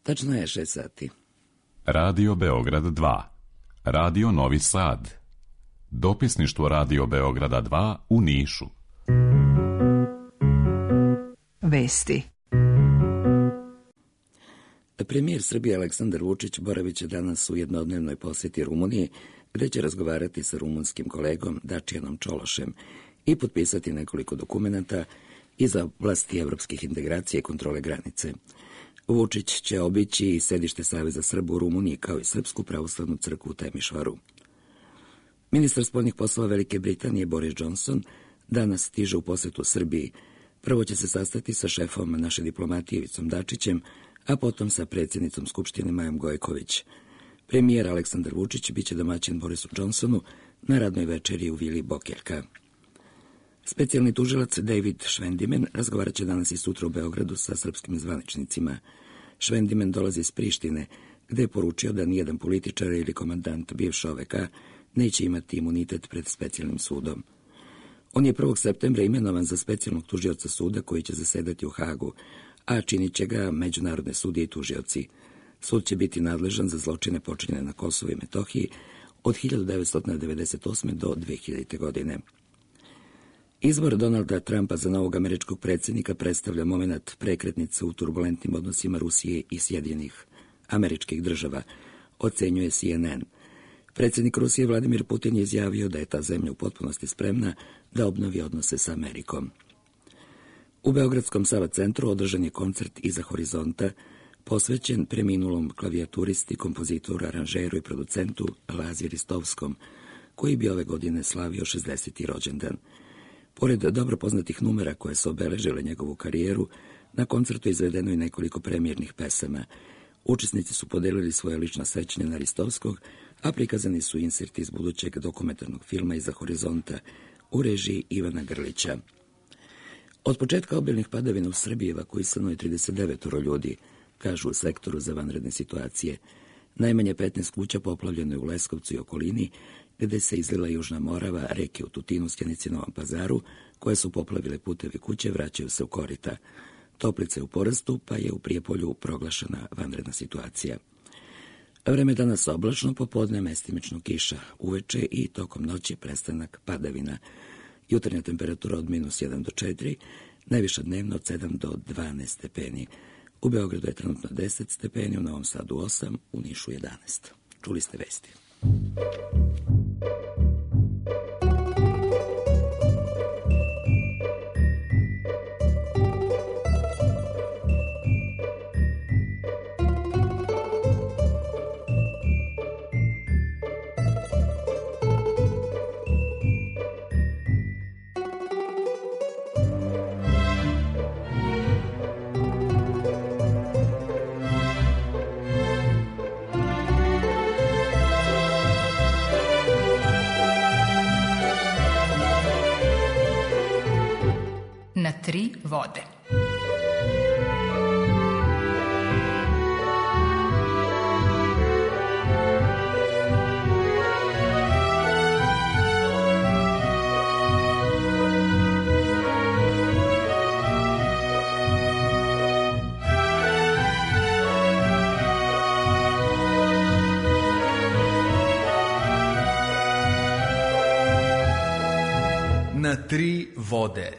Tačno je 6 sati. Radio Beograd 2, Radio Novi Sad, dopisništvo Radio Beograda 2 u Nišu. Vesti. Premijer Srbije Aleksandar Vučić boravit će danas u jednodnevnoj posjeti Rumuniji, gde će razgovarati sa rumunskim kolegom Dačijanom Čološem i potpisati nekoliko dokumenata iz oblasti evropskih integracija i kontrole granice. Vučić će obići i sedište Saveza Srba u Rumuniji, kao i Srpsku pravoslavnu crkvu u Temišvaru. Ministar spoljnih poslova Velike Britanije Boris Johnson danas stiže u posetu Srbiji. Prvo će se sastati sa šefom naše diplomatije Ivicom Dačićem, a potom sa predsjednicom Skupštine Majom Gojković. Premijer Aleksandar Vučić biće domaćin Borisu Johnsonu na radnoj večeri u Vili Bokeljka. Specijalni tužilac David Švendimen razgovarat će danas i sutra u Beogradu sa srpskim zvaničnicima. Švendimen dolazi iz Prištine, gde je poručio da nijedan političar ili komandant bivše OVK neće imati imunitet pred specijalnim sudom. On je 1. septembra imenovan za specijalnog tužioca suda koji će zasedati u Hagu, a činit će ga međunarodne sudije i tužioci. Sud će biti nadležan za zločine počinjene na Kosovu i Metohiji od 1998. do 2000. godine. Izbor Donalda Trumpa za novog američkog predsjednika predstavlja moment prekretnice u turbulentnim odnosima Rusije i Sjedinjenih Američkih Država, ocenjuje CNN. Predsjednik Rusije Vladimir Putin je izjavio da je ta zemlja u potpunosti spremna da obnovi odnose sa Amerikom. U Beogradskom Sava centru održan je koncert Iza horizonta, posvećen preminulom klavijaturisti, kompozitoru, aranžeru i producentu Lazi Ristovskom, koji bi ove godine slavio 60. rođendan. Pored dobro poznatih numera koje su obeležile njegovu karijeru, na koncertu je izvedeno i nekoliko premijernih pesama. Učesnici su podelili svoje lična sećanja na Ristovskog, a prikazani su inserti iz budućeg dokumentarnog filma Iza horizonta u režiji Ivana Grlića. Od početka obilnih padavina u Srbiji evakuisano je 39 ljudi, kažu u sektoru za vanredne situacije. Najmanje 15 kuća poplavljeno je u Leskovcu i okolini, gde se izlila Južna Morava, reke u Tutinu, Sjenici i Novom Pazaru, koje su poplavile putevi kuće, vraćaju se u korita. Toplice u porastu, pa je u Prijepolju proglašena vanredna situacija. Vreme danas oblačno, popodne mestimično kiša, uveče i tokom noći prestanak padavina. Jutarnja temperatura od -1 do 4, najviša dnevno od 7 do 12 stepeni. U Beogradu je trenutno 10 stepeni, u Novom Sadu 8, u Nišu 11. Čuli ste vesti. Na 3 vode. Na 3 vode.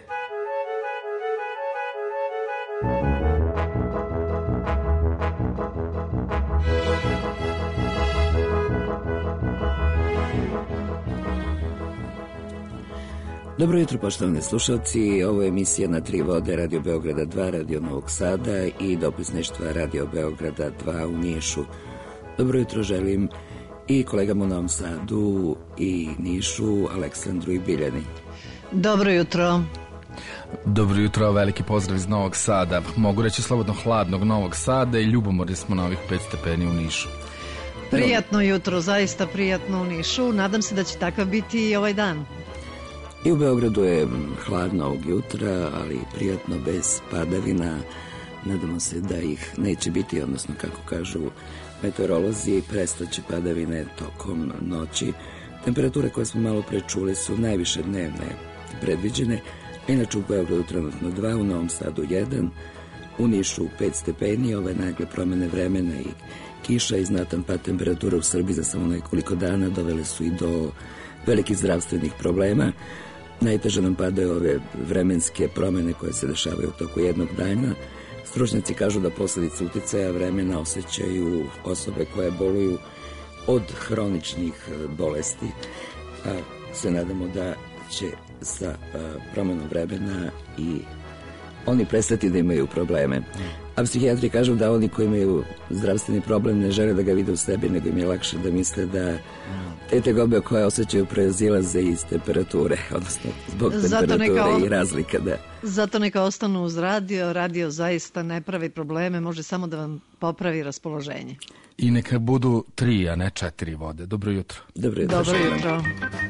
Dobro jutro, poštovani slušalci. Ovo je emisija Na 3 vode Radio Beograda 2, Radio Novog Sada i dopisništva Radio Beograda 2 u Nišu. Dobro jutro želim i kolegama u Novom Sadu i Nišu, Aleksandru i Biljani. Dobro jutro. Dobro jutro, veliki pozdrav iz Novog Sada. Mogu reći slobodno hladnog Novog Sada i ljubomorni smo na ovih 5 stepeni u Nišu. Prijatno jutro, zaista prijatno u Nišu. Nadam se da će takav biti i ovaj dan. I u Beogradu je hladno ovog jutra, ali prijatno bez padavina. Nadamo se da ih neće biti, odnosno kako kažu meteorolozi, prestaće padavine tokom noći. Temperature koje smo malo pre čuli su najviše dnevne predviđene. Inače u Beogradu trenutno 2, u Novom Sadu 1, u Nišu 5 stepeni, ove nagle promene vremena i kiša i znatan pad temperatura u Srbiji za samo nekoliko dana dovele su i do velikih zdravstvenih problema. Najteže nam padaju ove vremenske promene koje se dešavaju u toku jednog dana. Stručnjaci kažu da posledice uticaja vremena osjećaju osobe koje boluju od hroničnih bolesti. Se nadamo da će sa promenom vremena i oni prestati da imaju probleme. A psihijatri kažu da oni koji imaju zdravstveni problem ne žele da ga vide u sebi, nego im je lakše da misle da te tegobe koje osjećaju proizilaze iz temperature, odnosno zbog temperature i razlika. Da. Zato neka ostanu uz radio. Radio zaista ne pravi probleme, može samo da vam popravi raspoloženje. I neka budu 3, a ne 4 vode. Dobro jutro. Dobro jutro. Dobro jutro.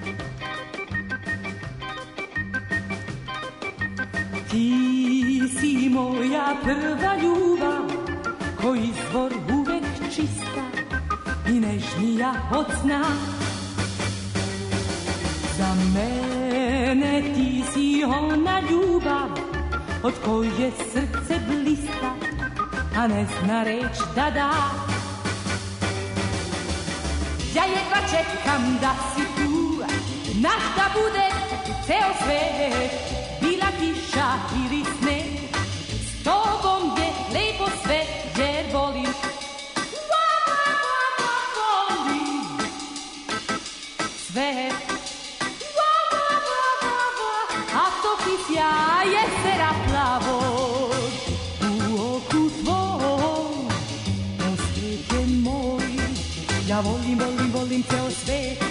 Ti si moja prva ljubav, ko izvor uvek čista i nežnija od sna. Za mene ti si ona ljubav od koje srce blista, a ne zna reč da da. Ja jedva čekam da si tu, naš da bude ceo svet, bila kiša ili sneg, s tobom je lepo sve, jer volim, volim sve. A to ti sjaje sera plavo u oku tvom, o svet je moj, ja volim, volim, volim ceo svet.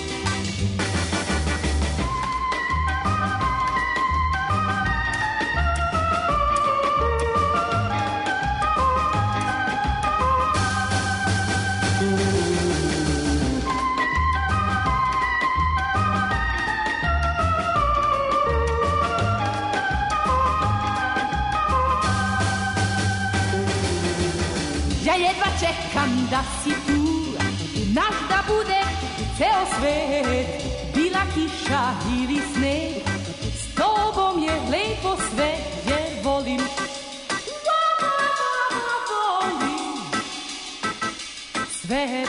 Jedva čekam da si tu, naš da bude ceo svet, bila kiša ili sneg, s tobom je lepo sve, jer volim, volim svet.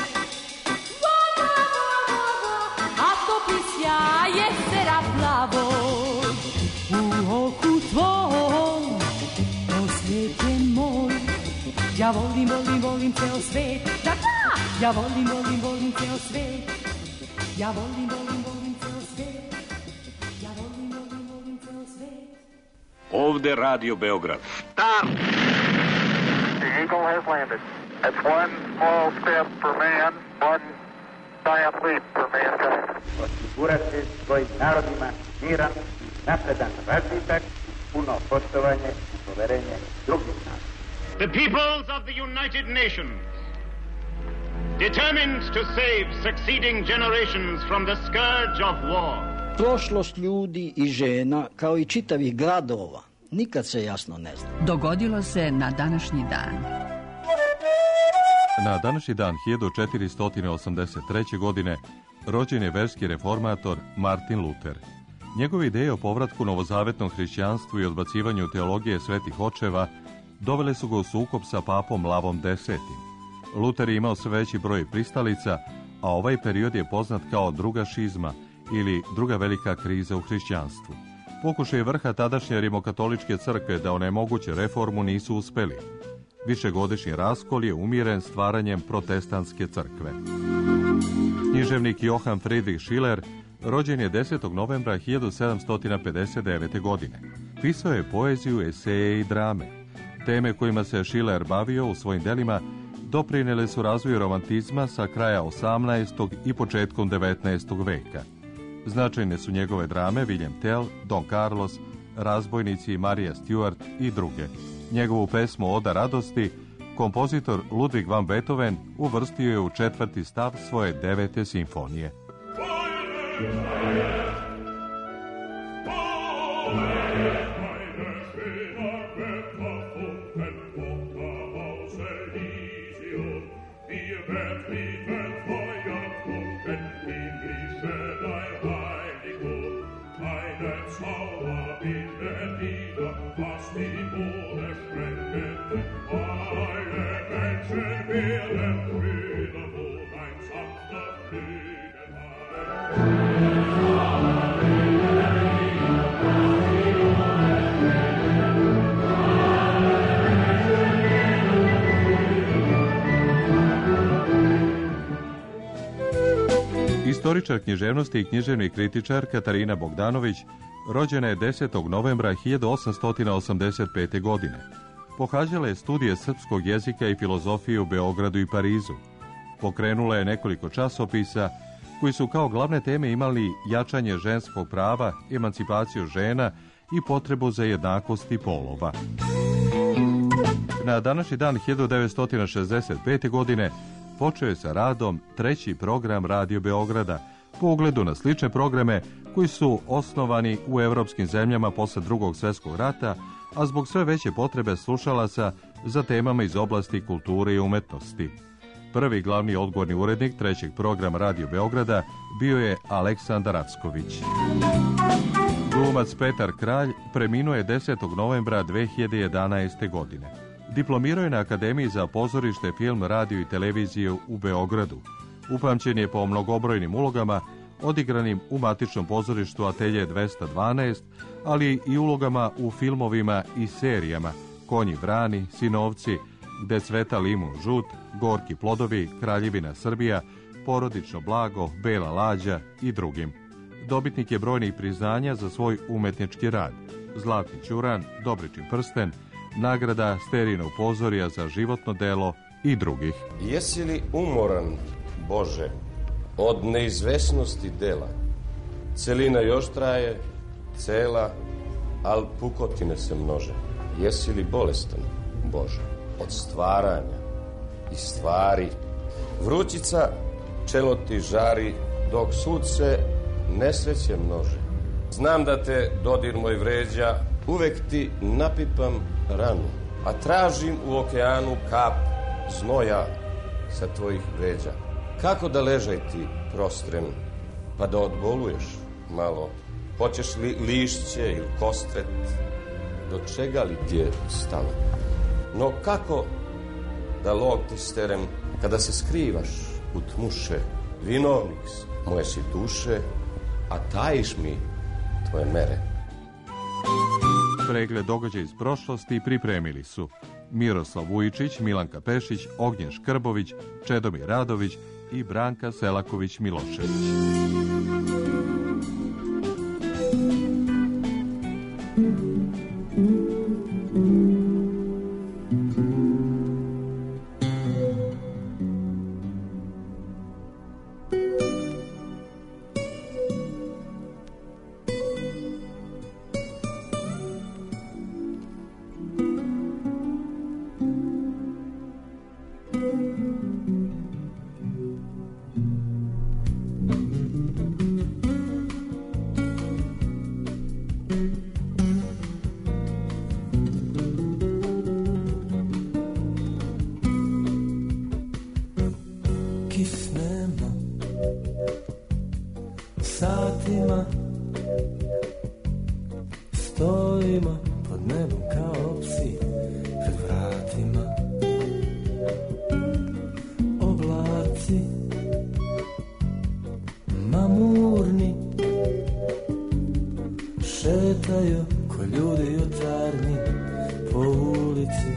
A topli sjaje sera plavo u oku tvom, o svet je moj. Ja volim, volim, volim ceo svet, da, da! Ja volim, volim, volim ceo svet. Ja volim, volim, volim ceo svet. Ja volim, volim, volim ceo svet. Ovde Radio Beograd. Stop! The Eagle has landed. That's one small step for man, one giant leap for mankind. Osigurati svojim narodima miran, napredan razvitak, puno poštovanje i poverenje drugih naroda. The peoples of the United Nations, determined to save succeeding generations from the scourge of war. Prošlost ljudi i žena, kao i čitavih gradova, nikad se jasno ne zna. Dogodilo se na današnji dan. Na današnji dan 1483. godine rođen je verski reformator Martin Luther. Njegove ideje o povratku novozavetnom hrišćanstvu i odbacivanju teologije svetih očeva dovele su ga u sukob sa papom Lavom X. Luter je imao sve veći broj pristalica, a ovaj period je poznat kao druga šizma ili druga velika kriza u hrišćanstvu. Pokušaj vrha tadašnje rimokatoličke crkve da onemoguće reformu nisu uspeli. Višegodišnji raskol je umiren stvaranjem protestantske crkve. Književnik Johann Friedrich Schiller rođen je 10. novembra 1759. godine. Pisao je poeziju, eseje i drame. Teme kojima se Schiller bavio u svojim delima doprinele su razvoju romantizma sa kraja 18. i početkom 19. veka. Značajne su njegove drame William Tell, Don Carlos, Razbojnici, Marija Stuart i druge. Njegovu pesmu Oda radosti kompozitor Ludwig van Beethoven uvrstio je u 4. stav svoje 9. simfonije. Zauber bildet wieder, was die Mode sprengen. Istoričar književnosti i književni kritičar Katarina Bogdanović rođena je 10. novembra 1885. godine. Pohađala je studije srpskog jezika i filozofije u Beogradu i Parizu. Pokrenula je nekoliko časopisa koji su kao glavne teme imali jačanje ženskog prava, emancipaciju žena i potrebu za jednakosti polova. Na današnji dan 1965. godine počeo je sa radom treći program Radio Beograda, po ugledu na slične programe koji su osnovani u evropskim zemljama posle Drugog svjetskog rata, a zbog sve veće potrebe slušalaca za temama iz oblasti kulture i umetnosti. Prvi glavni odgovorni urednik trećeg programa Radio Beograda bio je Aleksandar Acković. Glumac Petar Kralj preminuo je 10. novembra 2011. godine. Diplomirao je na Akademiji za pozorište, film, radio i televiziju u Beogradu. Upamćen je po mnogobrojnim ulogama odigranim u matičnom pozorištu Atelje 212, ali i ulogama u filmovima i serijama Konji vrani, Sinovci, Gde cveta limun žut, Gorki plodovi, Kraljevina Srbija, Porodično blago, Bela lađa i drugim. Dobitnik je brojnih priznanja za svoj umetnički rad. Zlatni ćuran, Dobričin prsten, nagrada Sterijinov pozorja za životno delo i drugih. Jesi li umoran, Bože, od neizvesnosti dela? Celina još traje, cela, al pukotine se množe. Jesi li bolestan, Bože, od stvaranja i stvari? Vrućica čelo ti žari, dok sud se nesreće množe. Znam da te dodir moj vređa, uvek ti napipam ranu, a tražim u okeanu kap znoja sa tvojih vređa. Kako da ležaj ti prostren, pa da odboluješ malo? Hoćeš li lišće ili kostret? Do čega li ti je stalo? No kako da log ti sterem, kada se skrivaš u tmuše? Vinovnik moje si duše, a tajiš mi tvoje mere. Pregled događaja iz prošlosti pripremili su Miroslav Vujičić, Milanka Pešić, Ognjen Škrbović, Čedomir Radović i Branka Selaković-Milošević. Satima stojimo pod nebom kao psi pred vratima. Oblaci mamurni šetaju ko ljudi jutarnji po ulici.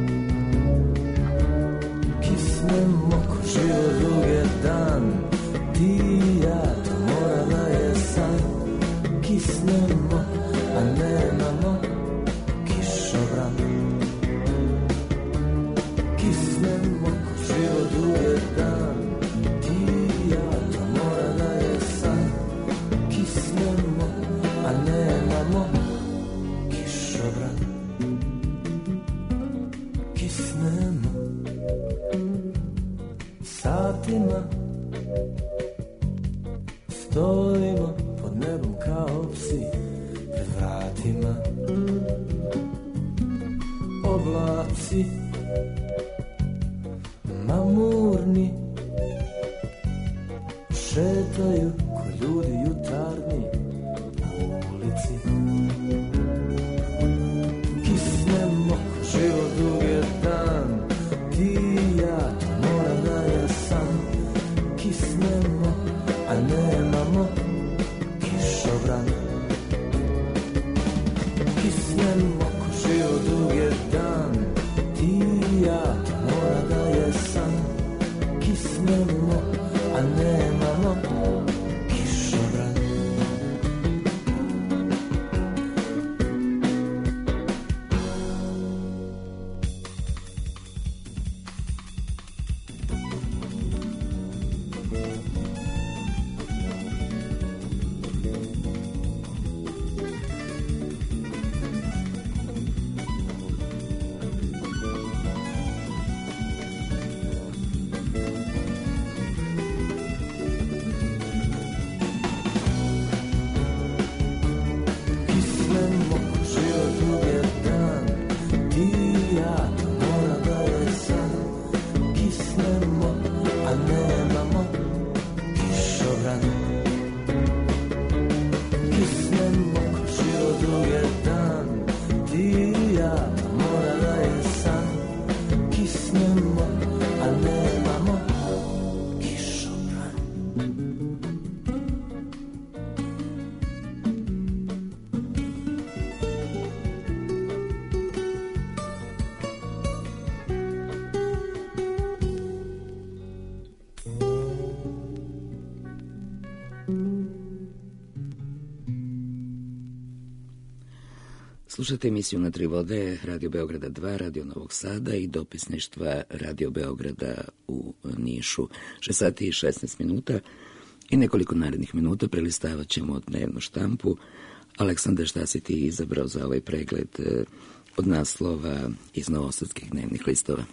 Kisnemo ko život druge dan, ti i ja, to mora da je san. Kisnemo, a nemamo kišobran. Kisnemo ko život druge dan, ti i ja, to mora da je san. Kisnemo, a nemamo kišobran. Kisnemo satima, stojimo pod nebom kao psi pred vratima. Oblaci mamurni šetaju ko ljudi jutarnji po ulici. Kisnemo ko život druge dan, ti i ja, kisnemo, a nemamo kišobran. Slušate emisiju Na tri vode Radio Beograda 2, Radio Novog Sada i dopisništva Radio Beograda u Nišu. 6 sati i 16 minuta i nekoliko narednih minuta prelistavat ćemo dnevnu štampu. Aleksandar, šta si ti izabrao za ovaj pregled od naslova iz novosadskih dnevnih listova?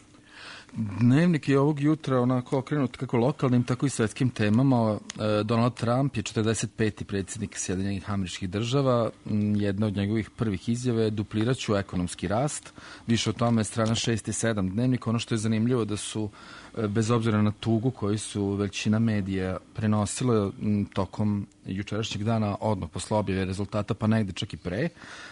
Dnevnik je ovog jutra onako okrenut kako lokalnim, tako i svetskim temama. Donald Trump je 45. predsjednik Sjedinjenih Američkih Država. Jedna od njegovih prvih izjave je duplirat ću ekonomski rast. Više o tome je strana 6 i 7 dnevnika. Ono što je zanimljivo da su, bez obzira na tugu koju su većina medija prenosile tokom jučerašnjeg dana, odmah posle objave rezultata, pa negde čak i pre,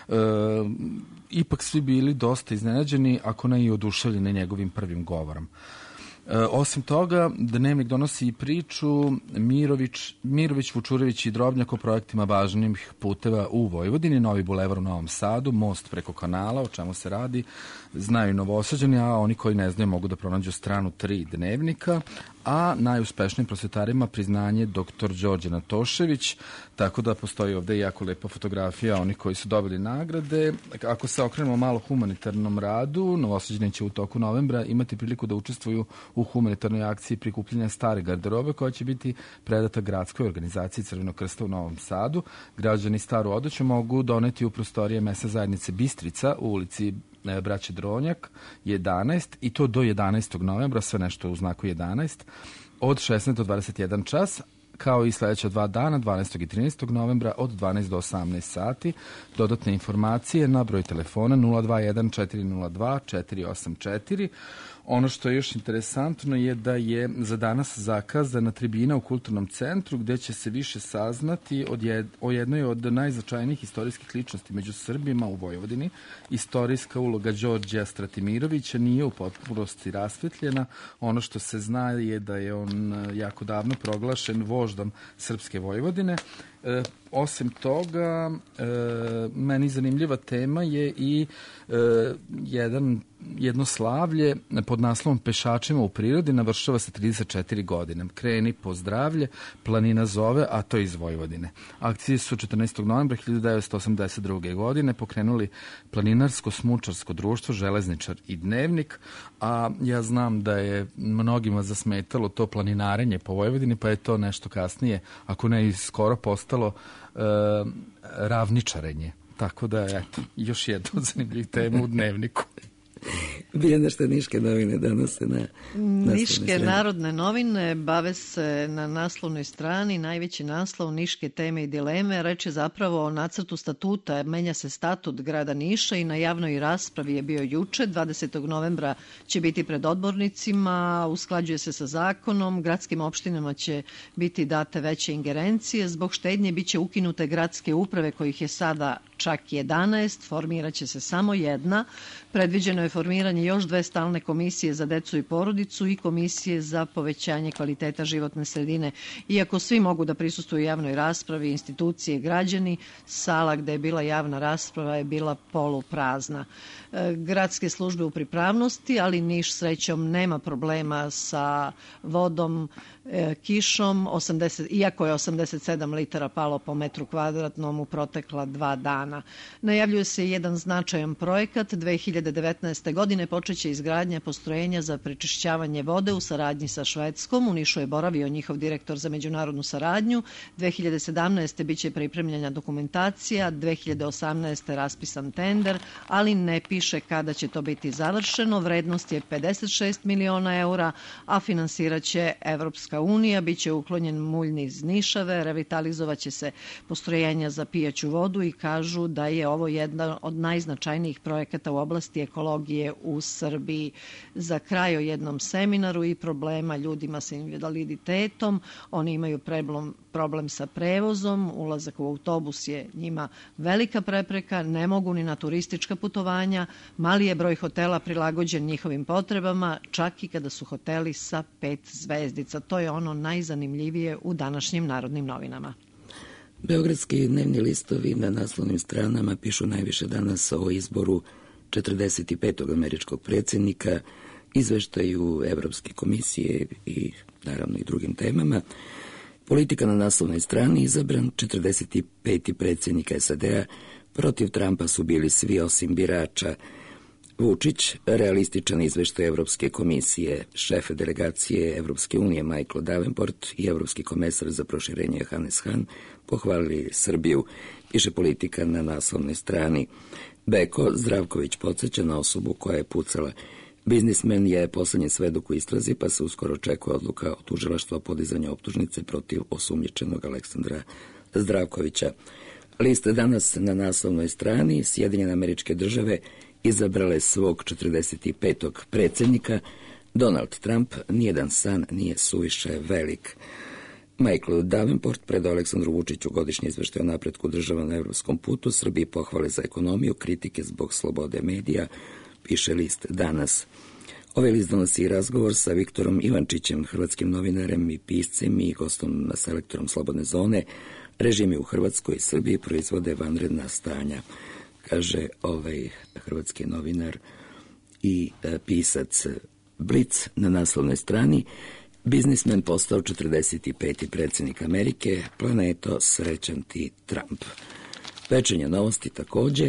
ipak svi bili dosta iznenađeni, ako ne i oduševljeni njegovim prvim govorom. Osim toga, dnevnik donosi i priču Mirović, Vučurević i Drobnjak o projektima važnih puteva u Vojvodini, novi bulevar u Novom Sadu, most preko kanala, o čemu se radi, znaju Novosađani, a oni koji ne znaju mogu da pronađu stranu 3 dnevnika, a najuspešnijim prosvetarima priznanje dr. Đorđe Natošević, tako da postoji ovde jako lepa fotografija onih koji su dobili nagrade. Ako se okrenemo malo humanitarnom radu, Novosađani će u toku novembra imati priliku da učestvuju u humanitarnoj akciji prikupljanja stare garderobe koja će biti predata gradskoj organizaciji Crvenog krsta u Novom Sadu. Građani staru odeću mogu doneti u prostorije mesne zajednice Bistrica u ulici Braće Dronjak 11 i to do 11. novembra, sve nešto u znaku 11, od 16 do 21 čas, kao i sljedeća 2 dana, 12. i 13. novembra od 12 do 18 sati. Dodatne informacije na broj telefona 021 402 484. Ono što je još interesantno je da je za danas zakazana tribina u Kulturnom centru gde će se više saznati o jednoj od najznačajnijih istorijskih ličnosti među Srbima u Vojvodini. Istorijska uloga Đorđa Stratimirovića nije u potpunosti rasvetljena. Ono što se zna je da je on jako davno proglašen voždom Srpske Vojvodine. Osim toga, meni zanimljiva tema je i jedno slavlje pod naslovom Pešačima u prirodi, navršava se 34 godine. Kreni po zdravlje, planina zove, a to je iz Vojvodine. Akcije su 14. novembra 1982. godine pokrenuli Planinarsko-smučarsko društvo Železničar i Dnevnik, a ja znam da je mnogima zasmetalo to planinarenje po Vojvodini, pa je to nešto kasnije, ako ne i skoro postalo ravničarenje. Tako da, eto, još jedna od zanimljivih tema u Dnevniku. Biljana, šta Niške novine donose na Niške narodne novine bave se na naslovnoj strani, najveći naslov Niške teme i dileme. Reč je zapravo o nacrtu statuta. Menja se statut grada Niša i na javnoj raspravi je bio juče. 20. novembra će biti pred odbornicima, usklađuje se sa zakonom, gradskim opštinama će biti date veće ingerencije. Zbog štednje biće ukinute gradske uprave kojih je sada čak 11, formirat će se samo jedna. Predviđeno je formiranje osnivanje još 2 stalne komisije za decu i porodicu i komisije za povećanje kvaliteta životne sredine. Iako svi mogu da prisustvuju javnoj raspravi, institucije, građani, sala gde je bila javna rasprava je bila poluprazna. Gradske službe u pripravnosti, ali Niš srećom nema problema sa vodom, kišom, iako je 87 litara palo po metru kvadratnom u protekla 2 dana. Najavljuje se jedan značajan projekat. 2019. godine počeće izgradnja postrojenja za prečišćavanje vode u saradnji sa Švedskom. U Nišu je boravio njihov direktor za međunarodnu saradnju. 2017. biće pripremljena dokumentacija, 2018. raspisan tender, ali ne piše kada će to biti završeno. Vrednost je 56 miliona eura, a finansiraće Evropska unija. Biće uklonjen mulj niz Nišave, revitalizovaće se postrojenja za pijaću vodu i kažu da je ovo jedan od najznačajnijih projekata u oblasti ekologije u Srbiji. Za kraj o jednom seminaru i problema ljudima sa invaliditetom. Oni imaju problem sa prevozom, ulazak u autobus je njima velika prepreka, ne mogu ni na turistička putovanja, mali je broj hotela prilagođen njihovim potrebama, čak i kada su hoteli sa 5 zvezdica. To je ono najzanimljivije u današnjim Narodnim novinama. Beogradski dnevni listovi na naslovnim stranama pišu najviše danas o izboru 45. američkog predsjednika, izveštaju Evropske komisije i naravno i drugim temama. Politika na naslovnoj strani, izabran 45. predsjednik SAD-a, protiv Trumpa su bili svi osim birača. Vučić, realističan izveštaj Evropske komisije, šef delegacije Evropske unije Michael Davenport i evropski komesar za proširenje Hannes Hahn pohvalili Srbiju, piše Politika na naslovnoj strani. Beko Zdravković podsjeća na osobu koja je pucala. Biznismen je poslednji svedok u istrazi, pa se uskoro očekuje odluka od tužilaštva o podizanju optužnice protiv osumnjičenog Aleksandra Zdravkovića. List danas na naslovnoj strani, Sjedinjene Američke Države izabrale svog 45. predsjednika. Donald Trump, nijedan san nije suviše velik. Michael Davenport predao Aleksandru Vučiću godišnji izveštaj o napretku država na evropskom putu, Srbiji pohvale za ekonomiju, kritike zbog slobode medija, piše list danas. Ovaj list donosi razgovor sa Viktorom Ivančićem, hrvatskim novinarem i piscem i gostom na selektorom Slobodne zone. Režimi u Hrvatskoj i Srbiji proizvode vanredna stanja, kaže ovaj hrvatski novinar i pisac. Blic na naslovnoj strani, biznismen postao 45. predsjednik Amerike, planeto srećan ti Trump. Večernje novosti također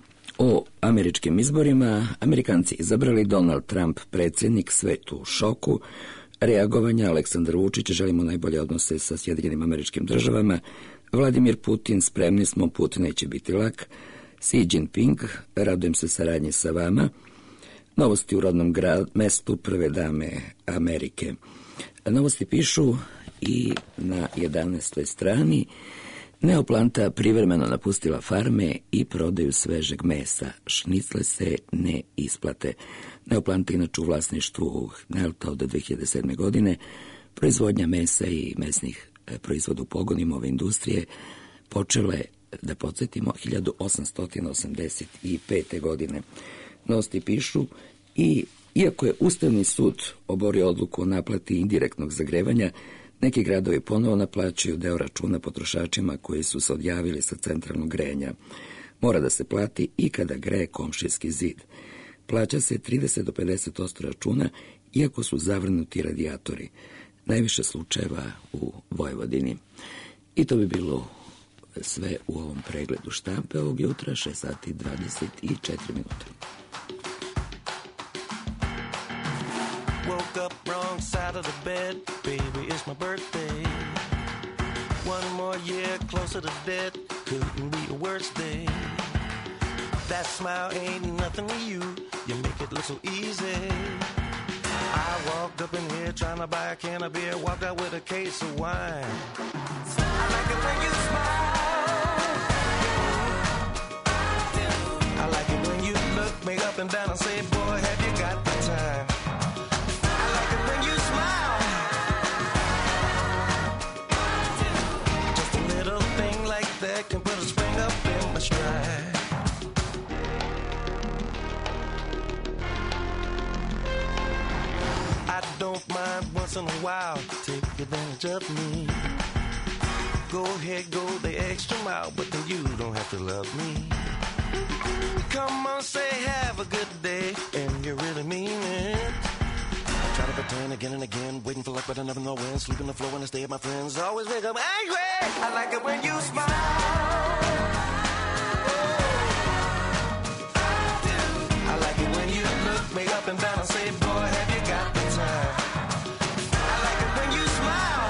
o američkim izborima. Amerikanci izabrali, Donald Trump predsjednik, svet u šoku. Reagovanja, Aleksandar Vučić, želimo najbolje odnose sa Sjedinjenim Američkim Državama. Vladimir Putin, spremni smo, put neće biti lak. Xi Jinping, radujem se saradnji sa vama. Novosti u rodnom mestu prve dame Amerike. Novosti pišu i na 11. strani. Neoplanta privremeno napustila farme i prodaju svežeg mesa. Šnicle se ne isplate. Neoplanta inače u vlasništvu Nelta od 2007. godine. Proizvodnja mesa i mesnih proizvoda u pogonima ove industrije počele, da podsjetimo, 1885. godine. Novosti pišu i iako je Ustavni sud oborio odluku o naplati indirektnog zagrevanja, neki gradovi ponovo naplaćuju deo računa potrošačima koji su se odjavili sa centralnog grejanja. Mora da se plati i kada greje komšijski zid. Plaća se 30 do 50% računa, iako su zavrnuti radijatori. Najviše slučajeva u Vojvodini. I to bi bilo sve u ovom pregledu štampe ovog jutra, 6 sati 24 minuta. Woke up wrong side of the bed, baby, it's my birthday. One more year closer to death, couldn't be a worse day. That smile ain't nothing to you, you make it look so easy. I walked up in here trying to buy a can of beer, walked out with a case of wine. I like it when you smile. I like it when you look me up and down and say, boy, have you got the time? Can put a spring up in my stride. don't mind once in a while, take advantage of me. Go ahead, go the extra mile, but then you don't have to love me. Come on, say have a good day, and you really mean it. Try to pretend again and again, waiting for luck but I never know when. Sleep on the floor when I stay at my friends, always wake up angry. I like it when you smile. I like it when you look me up and down and say, boy, have you got the time? I like it when you smile.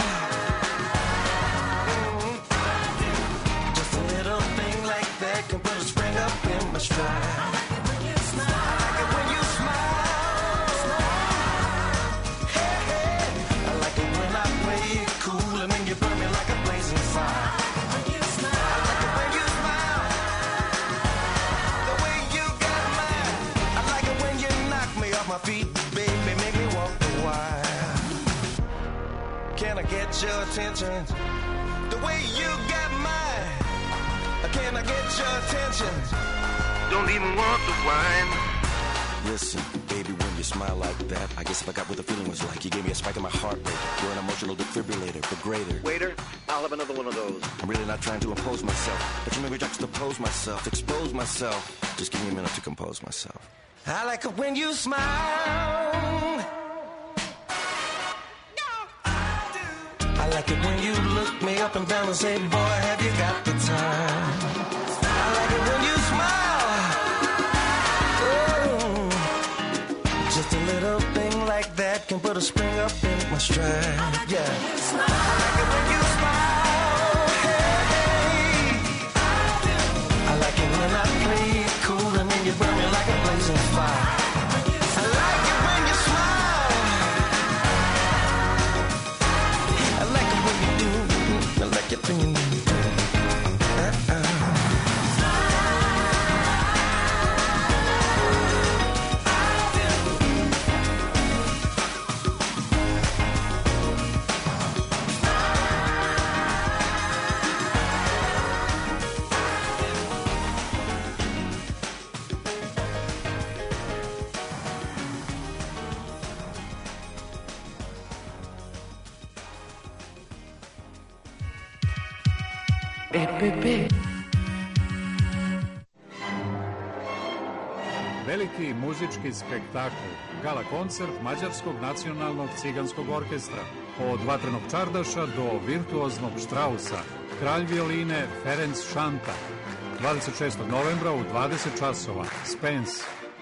Just a little thing like that can put a spring up in my stride. I like it when you smile. I like it when you smile. Hey, hey. I like it when I play it cool and then you burn me like a blazing fire. I like it when you smile. The way you got mine. I like it when you knock me off my feet, baby, make me walk a while. Can I get your attention? The way you got mine. Can I get your attention? Don't even want to whine. Listen, baby, when you smile like that, I guess if I got what the feeling was like, you gave me a spike in my heart rate. You're an emotional defibrillator, but greater. Waiter, I'll have another one of those. I'm really not trying to impose myself, but you maybe juxtapose myself, expose myself. Just give me a minute to compose myself. I like it when you smile. I like it when you look me up and down and say, boy, have you got the time? I like it when you smile. Oh, just a little thing like that can put a spring up in my stride. Yeah. I like it when you smile. Hey. I like it when I play it cool and then you burn me like a blazing fire. I like it when you smile. I like it when you do. I like it when you do. Veliki muzički spektakl, gala koncert Mađarskog nacionalnog ciganskog orkestra. Od vatrenog čardaša do virtuoznog Štrausa, kralj violine Ferenc Šanta. 26. novembra u 20 časova. Spence.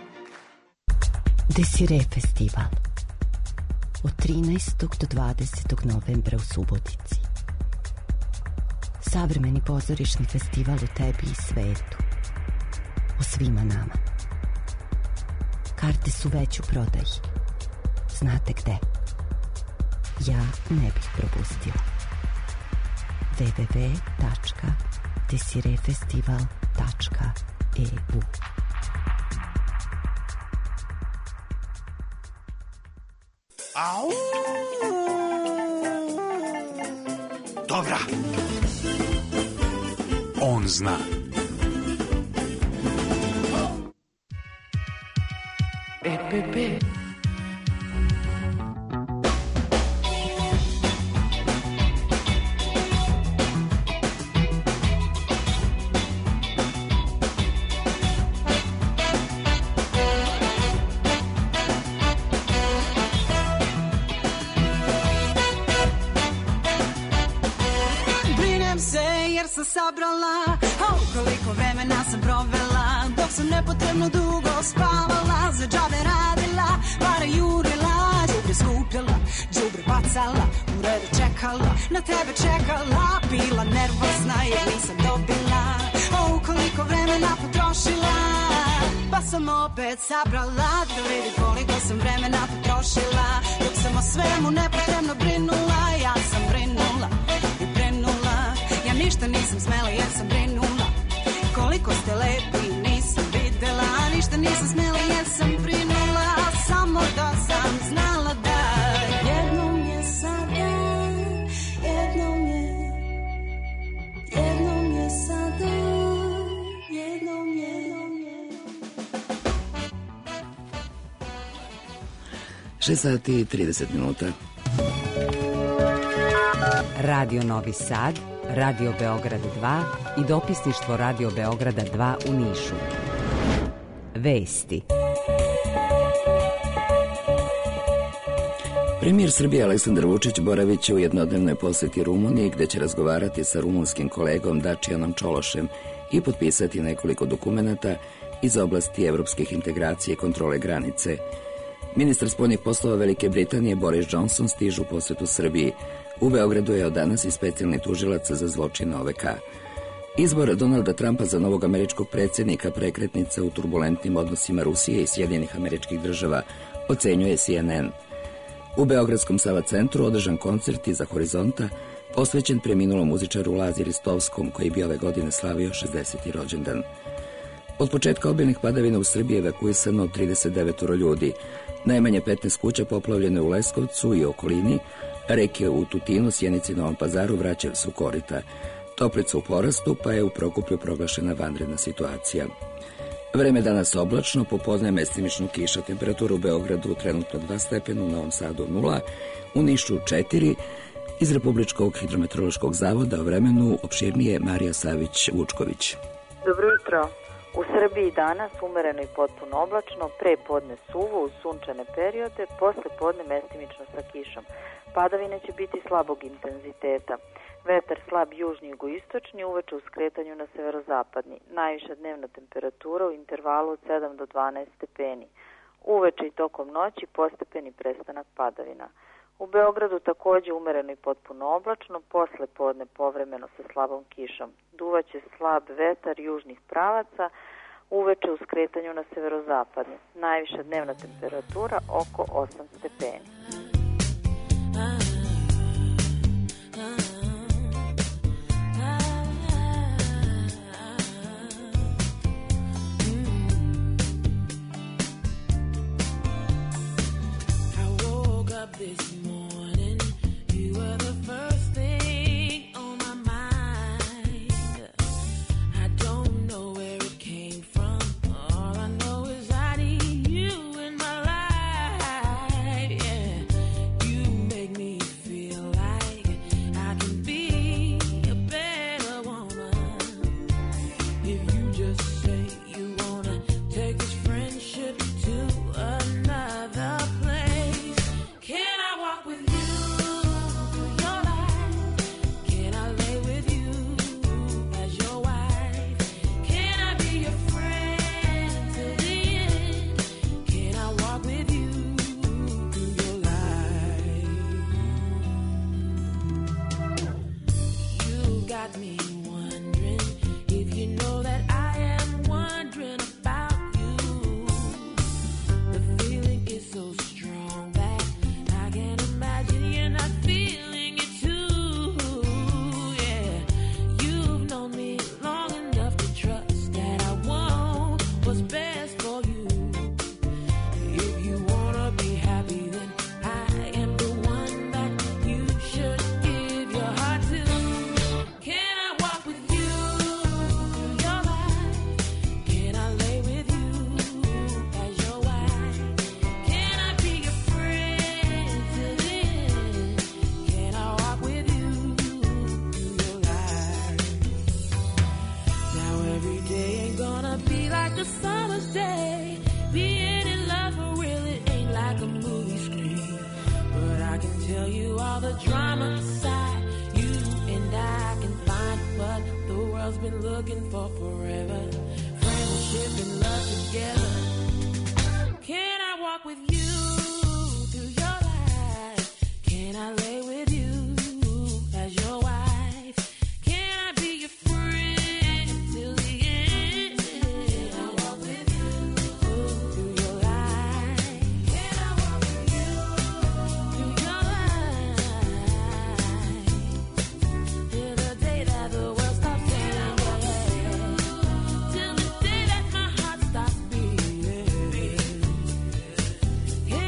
Desire festival. Od 13. do 20. novembra u Subotici. Savremeni pozorišni festival o tebi i svetu. O svima nama. Karte su već u prodaji. Znate gde? Ja ne bih propustila. www.desirefestival.eu Au! Dobra. On zna. EPP. Sabrala, koliko vremena sam provela, dok sam nepotrebno dugo spavala, za džabe radila, pare jurila, đubre skupljala, đubre bacala, u redu čekala, na tebe čekala, bila nervozna jer nisam dobila, koliko vremena potrošila, pa sam opet sabrala, da vidim koliko sam vremena potrošila, dok sam o svemu nepotrebno brinula, ja sam brinula i brinula. Ja ništa nisam smela jer sam brinula. Koliko ste lepi nisam videla. Ništa nisam smela jer sam brinula. Samo da sam znala da jednom je sada, jednom je sada, jednom je. 6 sati i 30 minuta. Radio Novi Sad, Radio Beograd 2 i dopisništvo Radio Beograda 2 u Nišu. Vesti. Premijer Srbije Aleksandar Vučić boravit će u jednodnevnoj poseti Rumuniji, gde će razgovarati sa rumunskim kolegom Dačijanom Čološem i potpisati nekoliko dokumenata iz oblasti evropskih integracija i kontrole granice. Ministar spoljnih poslova Velike Britanije Boris Johnson stiže u posetu Srbiji. U Beogradu je od danas i specijalni tužilac za zločine OVK. Izbor Donalda Trumpa za novog američkog predsjednika prekretnica u turbulentnim odnosima Rusije i Sjedinjenih Američkih Država, ocenjuje CNN. U Beogradskom Sava centru održan koncert iza Horizonta posvećen preminulom muzičaru Lazi Ristovskom, koji bi ove godine slavio 60. rođendan. Od početka obilnih padavina u Srbiji evakuisano 39 ljudi. Najmanje 15 kuća poplavljene u Leskovcu i okolini, reke u Tutinu, Sjenici i Novom Pazaru vraćaju su korita. Toplica u porastu, pa je u Prokuplju proglašena vanredna situacija. Vreme danas oblačno, popodne mestimično kiša, temperatura u Beogradu trenutno 2 stepena, u Novom Sadu 0, u Nišu 4, iz Republičkog hidrometeorološkog zavoda o vremenu opširnije Marija Savić-Vučković. Dobro jutro. U Srbiji danas umereno i potpuno oblačno, pre podne suvo uz sunčane periode, posle podne mestimično sa kišom. Padavine će biti slabog intenziteta. Vetar slab južni i jugoistočni, uveče u skretanju na severozapadni. Najviša dnevna temperatura u intervalu od 7 do 12 stepeni. Uveče i tokom noći postepeni prestanak padavina. U Beogradu takođe umereno i potpuno oblačno, posle podne povremeno sa slabom kišom. Duvaće slab vetar južnih pravaca, uveče u skretanju na severozapadni. Najviša dnevna temperatura oko 8 stepeni. This morning, you were the first thing on my mind. I don't know where it came from. All I know is I need you in my life. Yeah, you make me feel like I can be a better woman. If you just say you wanna take this friendship to another place. Can I walk with you through your life? Can I lay with you as your wife? Can I be your friend till the end? Can I walk with you through your life? You got me wondering if you know that I am wondering about you. The feeling is so strong that I can't imagine you're not feeling it too. Yeah, you've known me long enough to trust that I want what's best for you. If you wanna be happy, then I am the one that you should give your heart to. Can I walk with you through your life? Can I lay with you as your wife? Can I be your friend till the end? Can I walk with you through your life? Now every day ain't gonna be like a summer's day. Being in love for real, it ain't like a movie screen. But I can tell you all the drama inside. You and I can find what the world's been looking for forever. Friendship and love together. Can I walk with you through your life? Can I lay with you as your wife? Can I be your friend till the end? Can I walk with you through your life? Can I walk with you through your life? Till the day that the world stops turning, till the day that my heart stops beating.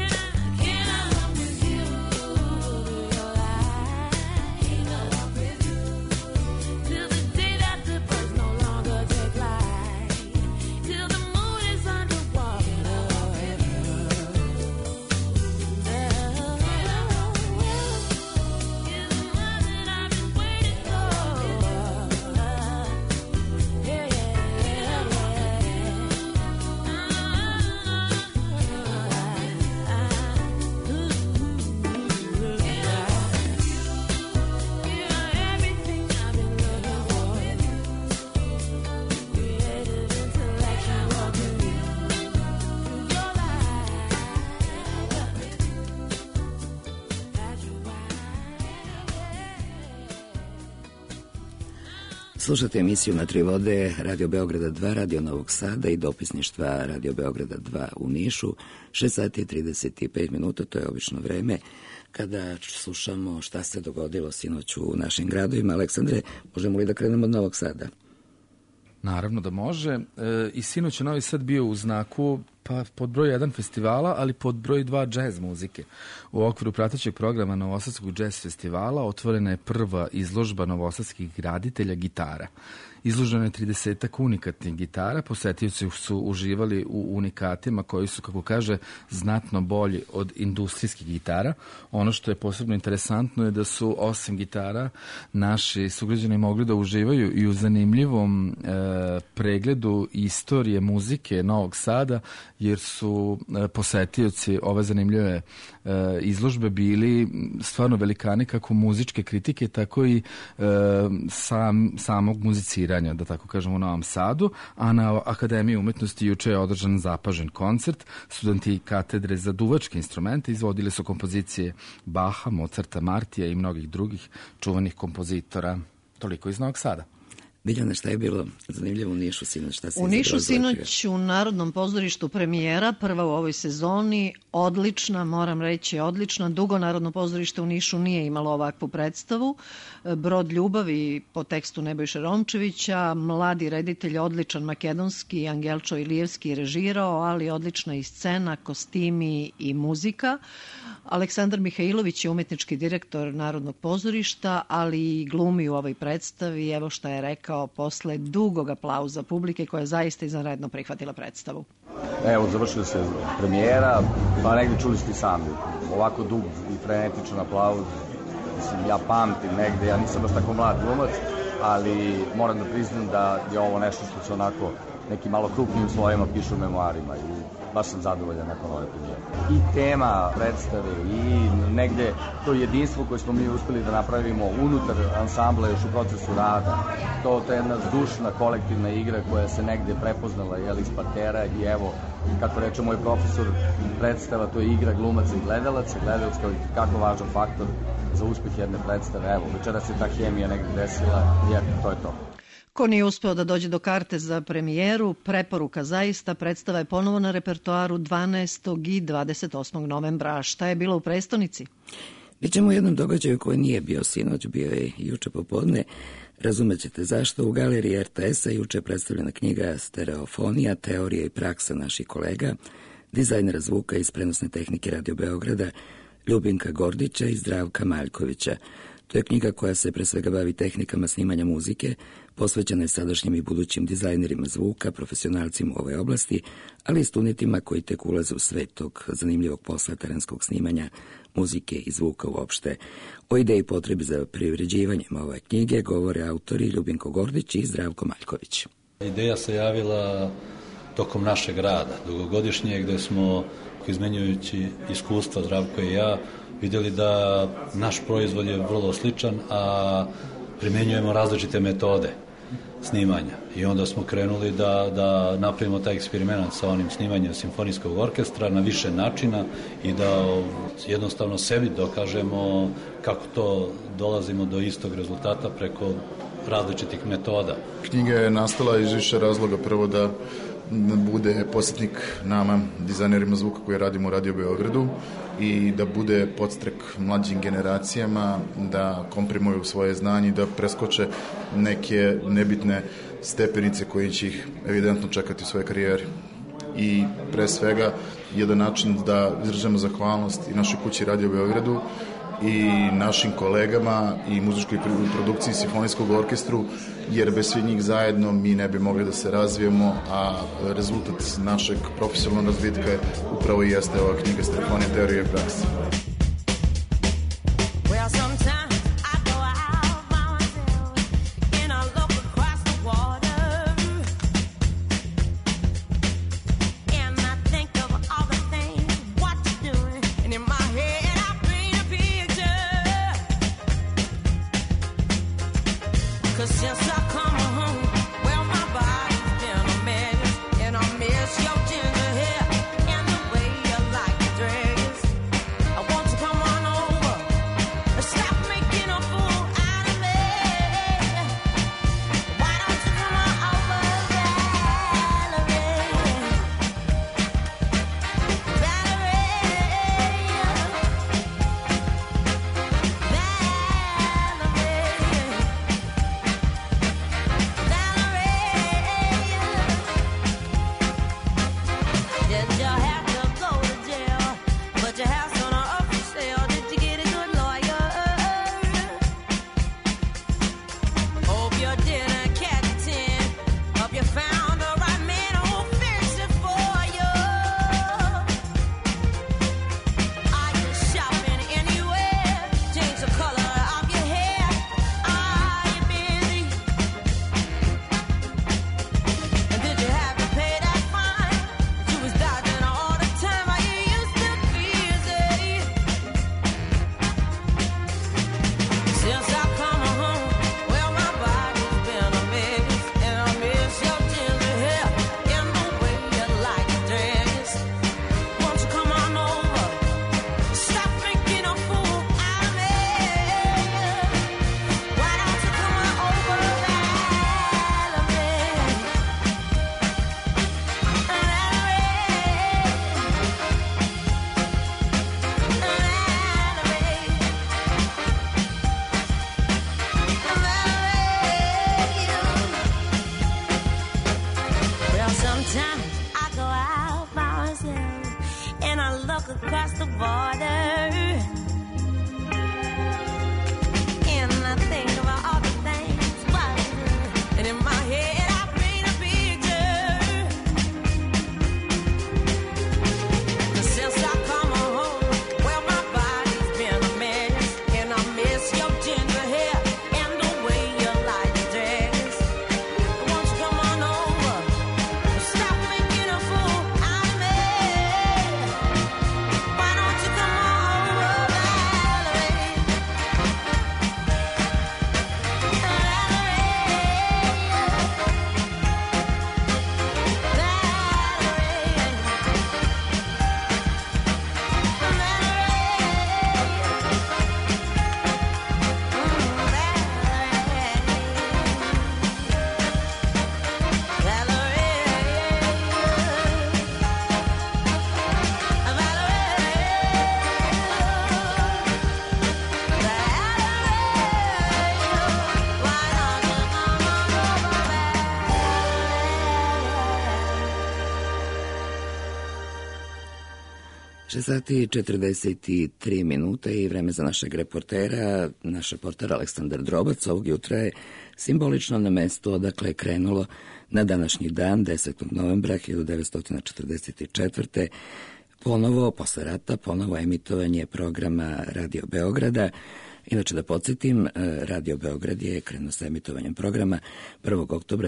Slušate emisiju Na tri vode Radio Beograda 2, Radio Novog Sada i dopisništva Radio Beograda 2 u Nišu. 6 sati i 35 minuta, to je obično vreme kada slušamo šta se dogodilo sinoć u našim gradovima. Aleksandre, možemo li da krenemo od Novog Sada? Naravno da može. I sinoć je Novi Sad bio u znaku pod broj 1 festivala, ali pod broj 2 džez muzike. U okviru pratećeg programa Novosadskog džez festivala otvorena je prva izložba novosadskih graditelja gitara. Izloženo je 30 unikatnih gitara, posetioci su uživali u unikatima koji su, kako kaže, znatno bolji od industrijskih gitara. Ono što je posebno interesantno je da su osim gitara naši sugrađani mogli da uživaju i u zanimljivom pregledu istorije muzike Novog Sada, jer su posetioci ove zanimljive izložbe bili stvarno velikani kako muzičke kritike, tako i samog muziciranja, da tako kažemo, u Novom Sadu, a na Akademiji umetnosti juče je održan zapažen koncert. Studenti katedre za duvačke instrumente izvodili su kompozicije Baha, Mozarta, Martija i mnogih drugih čuvanih kompozitora. Toliko iz Novog Sada. Biljana, šta je bilo zanimljivo u Nišu sinoć? U Nišu sinoć u Narodnom pozorištu premijera, prva u ovoj sezoni, odlična, moram reći odlična. Dugo Narodno pozorište u Nišu nije imalo ovakvu predstavu. Brod ljubavi po tekstu Nebojše Romčevića, mladi reditelj, odličan makedonski, Angelčo Ilijevski režirao, ali odlična i scena, kostimi i muzika. Aleksandar Mihajlović je umetnički direktor Narodnog pozorišta, ali i glumi u ovoj predstavi. Evo šta je rekao posle dugog aplauza publike koja je zaista izvanredno prihvatila predstavu. Evo, završila se premijera, pa negdje čuli ste i sami. Ovako dug i frenetičan aplauz, mislim, ja pamtim negdje, ja nisam baš tako mlad glumac, ali moram da priznam da je ovo nešto što se onako neki malo krupnijim slojima pišu u memoarima i baš sam zadovoljan nakon ove premijere. I tema predstave i negde to jedinstvo koje smo mi uspeli da napravimo unutar ansambla još u procesu rada, to je jedna zdušna kolektivna igra koja se negde prepoznala iz partera i evo, kako reče moj profesor, predstava to je igra glumaca i gledalaca, gledalac kao i kako važan faktor za uspeh jedne predstave. Evo, večeras se ta hemija negde desila i eto, to je to. Ko nije uspeo da dođe do karte za premijeru, preporuka zaista, predstava je ponovo na repertoaru 12. i 28. novembra. A šta je bilo u prestonici? Bićemo u jednom događaju koji nije bio sinoć, bio je juče popodne. Razumećete zašto. U galeriji RTS-a juče je predstavljena knjiga Stereofonija, teorija i praksa naših kolega, dizajnera zvuka iz prenosne tehnike Radio Beograda, Ljubinka Gordića i Zdravka Maljkovića. To je knjiga koja se pre svega bavi tehnikama snimanja muzike, posvećena je sadašnjim i budućim dizajnerima zvuka, profesionalcima u ovoj oblasti, ali i studentima koji tek ulaze u svet tog zanimljivog posla terenskog snimanja muzike i zvuka uopšte. O ideji i potrebi za privređivanjem ove knjige govore autori Ljubinko Gordić i Zdravko Maljković. Ideja se javila tokom našeg rada, dugogodišnjeg, gde smo, izmenjujući iskustva Zdravko i ja, vidjeli da naš proizvod je vrlo sličan, a primenjujemo različite metode snimanja. I onda smo krenuli da napravimo taj eksperiment sa onim snimanjem simfonijskog orkestra na više načina i da jednostavno sebi dokažemo kako to dolazimo do istog rezultata preko različitih metoda. Knjiga je nastala iz više razloga. Prvo da bude podsjetnik nama, dizajnerima zvuka koji radimo u Radio Beogradu i da bude podstrek mlađim generacijama da komprimuju svoje znanje i da preskoče neke nebitne stepenice koje će ih evidentno čekati u svojoj karijeri. I pre svega jedan način da izražemo zahvalnost i našoj kući Radio Beogradu i našim kolegama i muzičkoj produkciji simfonijskog orkestru, jer bez svih njih zajedno mi ne bi mogli da se razvijemo, a rezultat našeg profesionalnog razvitka je upravo i jeste ova knjiga Stereofonija, teorija i praksa. sati i 43 minute i vreme za našeg reportera. Naš reporter Aleksandar Drobac ovog jutra je simbolično na mestu odakle je krenulo na današnji dan, 10. novembra 1944. Ponovo, posle rata, ponovo emitovanje programa Radio Beograda. Inače da podsjetim, Radio Beograd je krenuo sa emitovanjem programa 1. oktobra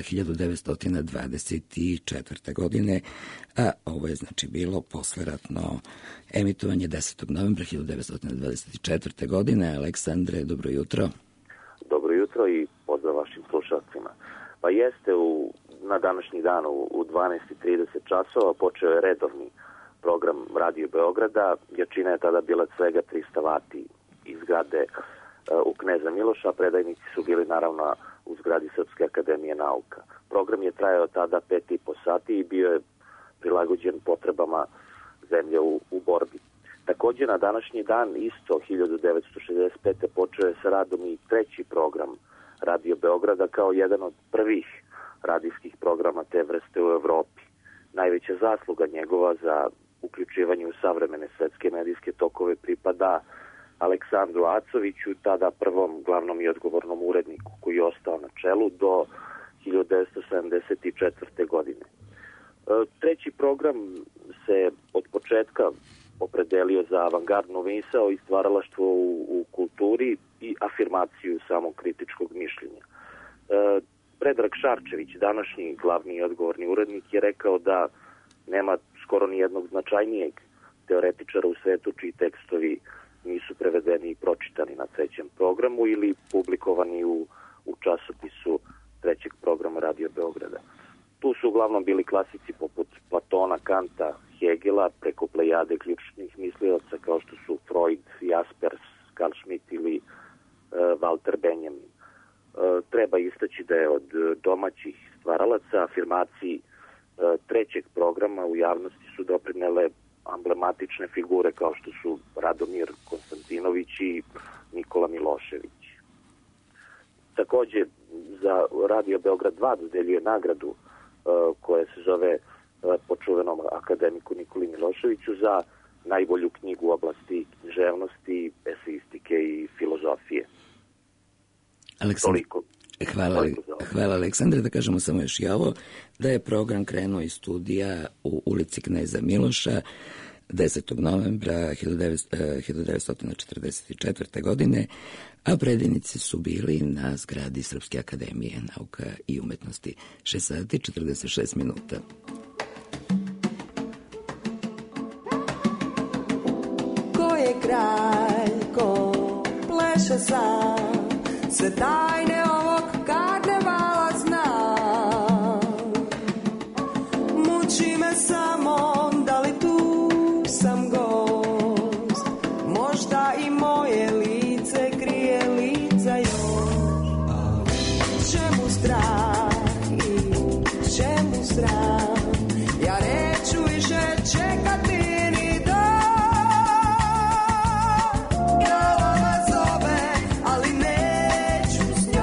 1924. godine, a ovo je znači bilo posleratno emitovanje 10. novembra 1924. godine. Aleksandre, dobro jutro. Dobro jutro i pozdrav vašim slušalcima. Pa jeste, na današnji dan u 12:30 časova počeo je redovni program Radio Beograda. Jačina je tada bila svega 300 vati iz zgrade u Kneza Miloša, a predajnici su bili naravno u zgradi Srpske akademije nauka. Program je trajao tada 5,5 sati i bio je prilagođen potrebama zemlje u borbi. Također na današnji dan, isto 1965. počeo je sa radom i treći program Radio Beograda kao jedan od prvih radijskih programa te vrste u Evropi. Najveća zasluga njegova za uključivanje u savremene svetske medijske tokove pripada Aleksandru Acoviću, tada prvom glavnom i odgovornom uredniku koji je ostao na čelu do 1974. godine. Treći program se od početka opredelio za avangardnu misao i stvaralaštvo u kulturi i afirmaciju samog kritičkog mišljenja. Predrag Šarčević, današnji glavni i odgovorni urednik, je rekao da nema skoro ni jednog značajnijeg teoretičara u svetu čiji tekstovi nisu prevedeni i pročitani na trećem programu ili publikovani u časopisu trećeg programa Radio Beograda. Tu su uglavnom bili klasici poput Platona, Kanta, Hegela, preko plejade ključnih mislioca kao što su Freud, Jaspers, Carl Schmitt ili Walter Benjamin. Treba istaći da je od domaćih stvaralaca afirmaciji trećeg programa u javnosti su doprinele emblematične figure kao što su Radomir Konstantinović i Nikola Milošević. Također za Radio Beograd 2 dodeljuje nagradu koja se zove po čuvenom akademiku Nikoli Miloševiću za najbolju knjigu u oblasti književnosti, eseistike i filozofije. Hvala Aleksandre, da kažemo samo još i ovo, da je program krenuo iz studija u ulici Kneza Miloša 10. novembra 1944. godine, a predajnici su bili na zgradi Srpske akademije nauka i umetnosti. 6 sati 46 minuta. Ko je kralj, ko pleše sam, sve tajne ovog karnevala zna. Muči me samo da li tu sam gost, možda i moje lice krije lica još. Čemu strah i čemu sram, ja neću više čekati ni dan. Glava me zove, ali neću s njom.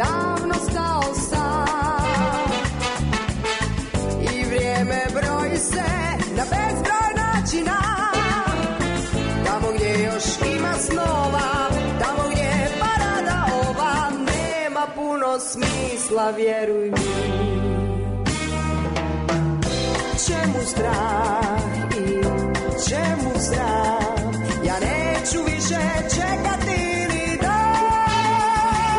davno stao sam. I vrijeme broji se na bezbroj načina, tamo gdje još ima snova, tamo gdje je parada ova, nema puno smisla, vjeruj mi. Čemu strah i čemu sram, ja neću više čekati ni dan.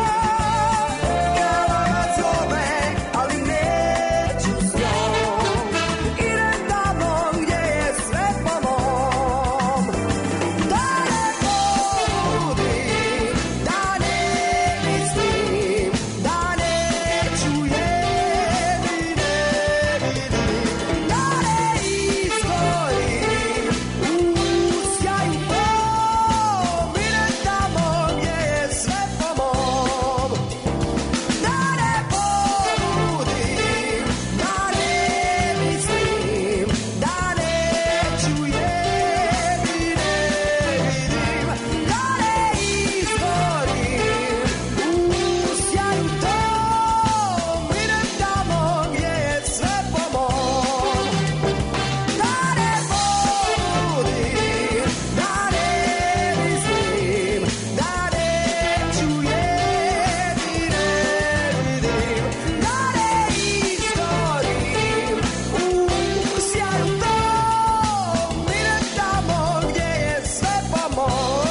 Krava me zove, ali neću s njom, idem tamo gdje je sve po mom. Da ne pobudim, da ne mislim, da neću jedini ne vidim, da ne izgorim u sjaju tom, idem tamo gdje je sve po mom. Da ne pobudim, da ne mislim, da neću jedini ne vidim, da ne izgorim u sjaju tom, idem tamo gdje je sve po mom. Da ne pobudim, da ne mislim, da neću jedini ne vidim, da ne izgorim u sjaju tom, idem tamo gdje je sve po mom.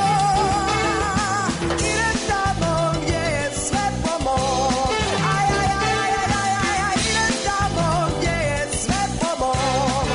Idem tamo gdje je sve po mom. Aj, aj, aj, aj, aj, aj, aj, idem tamo gdje je sve po mom.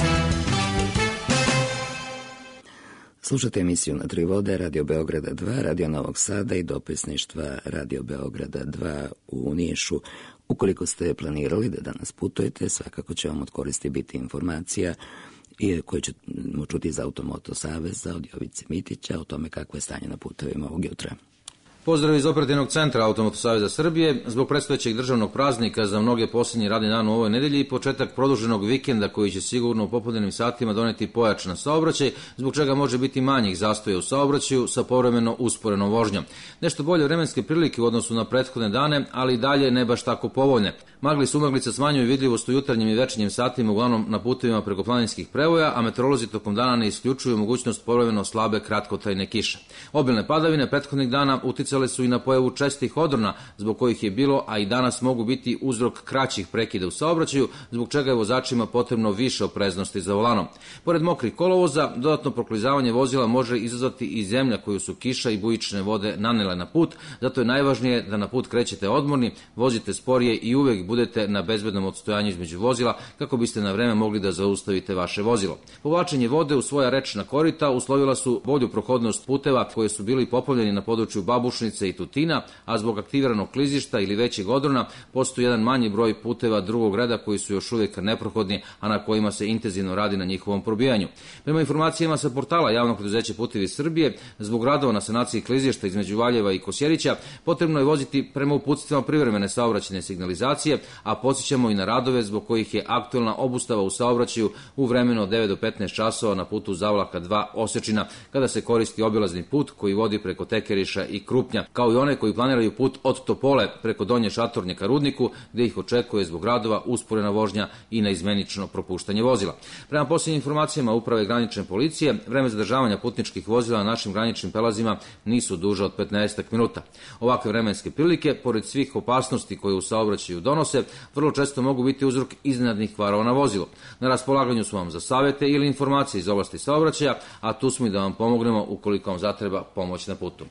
Slušate emisiju Na tri vode, Radio Beograda 2, Radio Novog Sada i dopisništva Radio Beograda 2 u Nišu. Ukoliko ste planirali da danas putujete, svakako će vam od koristi biti informacija koje ćemo čuti iz Automoto Saveza od Jovice Mitića o tome kako je stanje na putevima ovog jutra. Pozdrav iz operativnog centra Automoto Saveza Srbije. Zbog predstojećeg državnog praznika za mnoge posljednji radni dan u ovoj nedelji i početak produženog vikenda koji će sigurno u popodnevnim satima doneti pojačan saobraćaj, zbog čega može biti manjih zastoja u saobraćaju sa povremeno usporenom vožnjom. Nešto bolje vremenske prilike u odnosu na prethodne dane, ali i dalje ne baš tako povoljne. Magli sumaglica smanjuju vidljivost u jutarnjim i večernjim satima uglavnom na putevima preko planinskih prevoja, a meteorolozi tokom dana ne isključuju mogućnost povremeno slabe kratkotrajne kiše. Obilne padavine prethodnih dana uticale su i na pojavu čestih odrona, zbog kojih je bilo, a i danas mogu biti uzrok kraćih prekida u saobraćaju, zbog čega je vozačima potrebno više opreznosti za volanom. Pored mokrih kolovoza, dodatno proklizavanje vozila može izazvati i zemlja koju su kiša i bujične vode nanele na put, zato je najvažnije da na put krećete odmorni, vozite sporije i uvek budete na bezbednom odstojanju između vozila kako biste na vreme mogli da zaustavite vaše vozilo. Povlačenje vode u svoja rečna korita uslovila su bolju prohodnost puteva koje su bili poplavljeni na području Babušnice i Tutina, a zbog aktiviranog klizišta ili većeg odrona postoji jedan manji broj puteva drugog reda koji su još uvijek neprohodni, a na kojima se intenzivno radi na njihovom probijanju. Prema informacijama sa portala Javnog preduzeća Putevi Srbije, zbog radova na sanaciji klizišta između Valjeva i Kosjerića, potrebno je voziti prema uputstvima privremene saobraćajne signalizacije, a podsjećamo i na radove zbog kojih je aktuelna obustava u saobraćaju u vremenu od 9 do 15 časova na putu Zavlaka 2 Osečina, kada se koristi obilazni put koji vodi preko Tekeriša i Krupnja, kao i one koji planiraju put od Topole preko Donje Šatornje ka Rudniku, gde ih očekuje zbog radova usporena vožnja i neizmenično propuštanje vozila. Prema posljednjim informacijama Uprave granične policije, vreme zadržavanja putničkih vozila na našim graničnim prelazima nisu duže od 15 minuta. Ovakve vremenske prilike, pored svih opasnosti koje u saobraćaju donose, vrlo često mogu biti uzrok iznenadnih kvarova na vozilu. Na raspolaganju su vam za savete ili informacije iz oblasti saobraćaja, a tu smo i da vam pomognemo ukoliko vam zatreba pomoć na putu.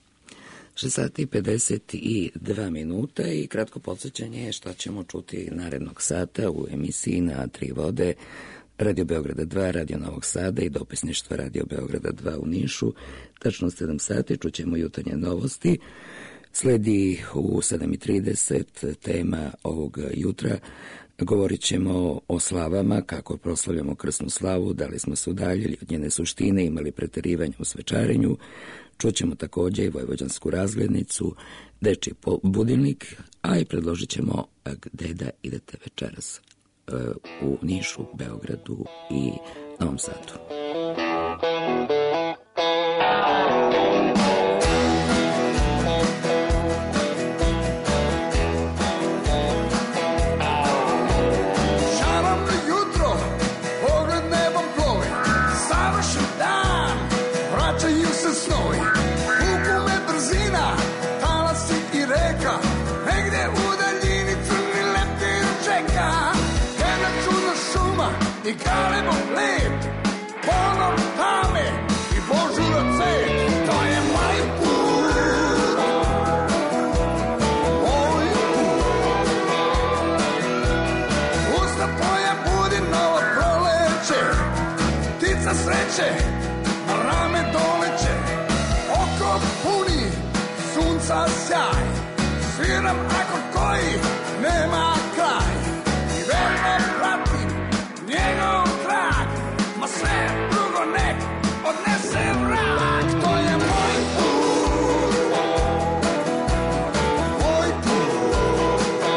6:52 minuta i kratko podsjećanje šta ćemo čuti narednog sata u emisiji Na tri vode, Radio Beograda 2, Radio Novog Sada i dopisništva Radio Beograda 2 u Nišu. Tačno 7 sati čućemo jutarnje novosti. Sledi u 7:30 tema ovog jutra. Govorit ćemo o slavama, kako proslavljamo krsnu slavu, da li smo se udaljili od njene suštine, imali preterivanje u svečarenju. Čućemo također i vojvođansku razglednicu, dečji budilnik, a i predložit ćemo gde da idete večeras u Nišu, Beogradu i Novom Sadu. snovi, vuku me brzina, talasi i reka, negde u daljini crni leptir čeka. Jedna čudna šuma i galebom lep, ponor tame i božura cvet, to je moj put. Moj put. Usta tvoja budi novo proleće, ptica sreće na rame doleće, oko puni sunca sjaj, sviram akord koji nema kraj i verno pratim njegov trag, ma sve drugo nek odnese vrag, to je moj put, moj put.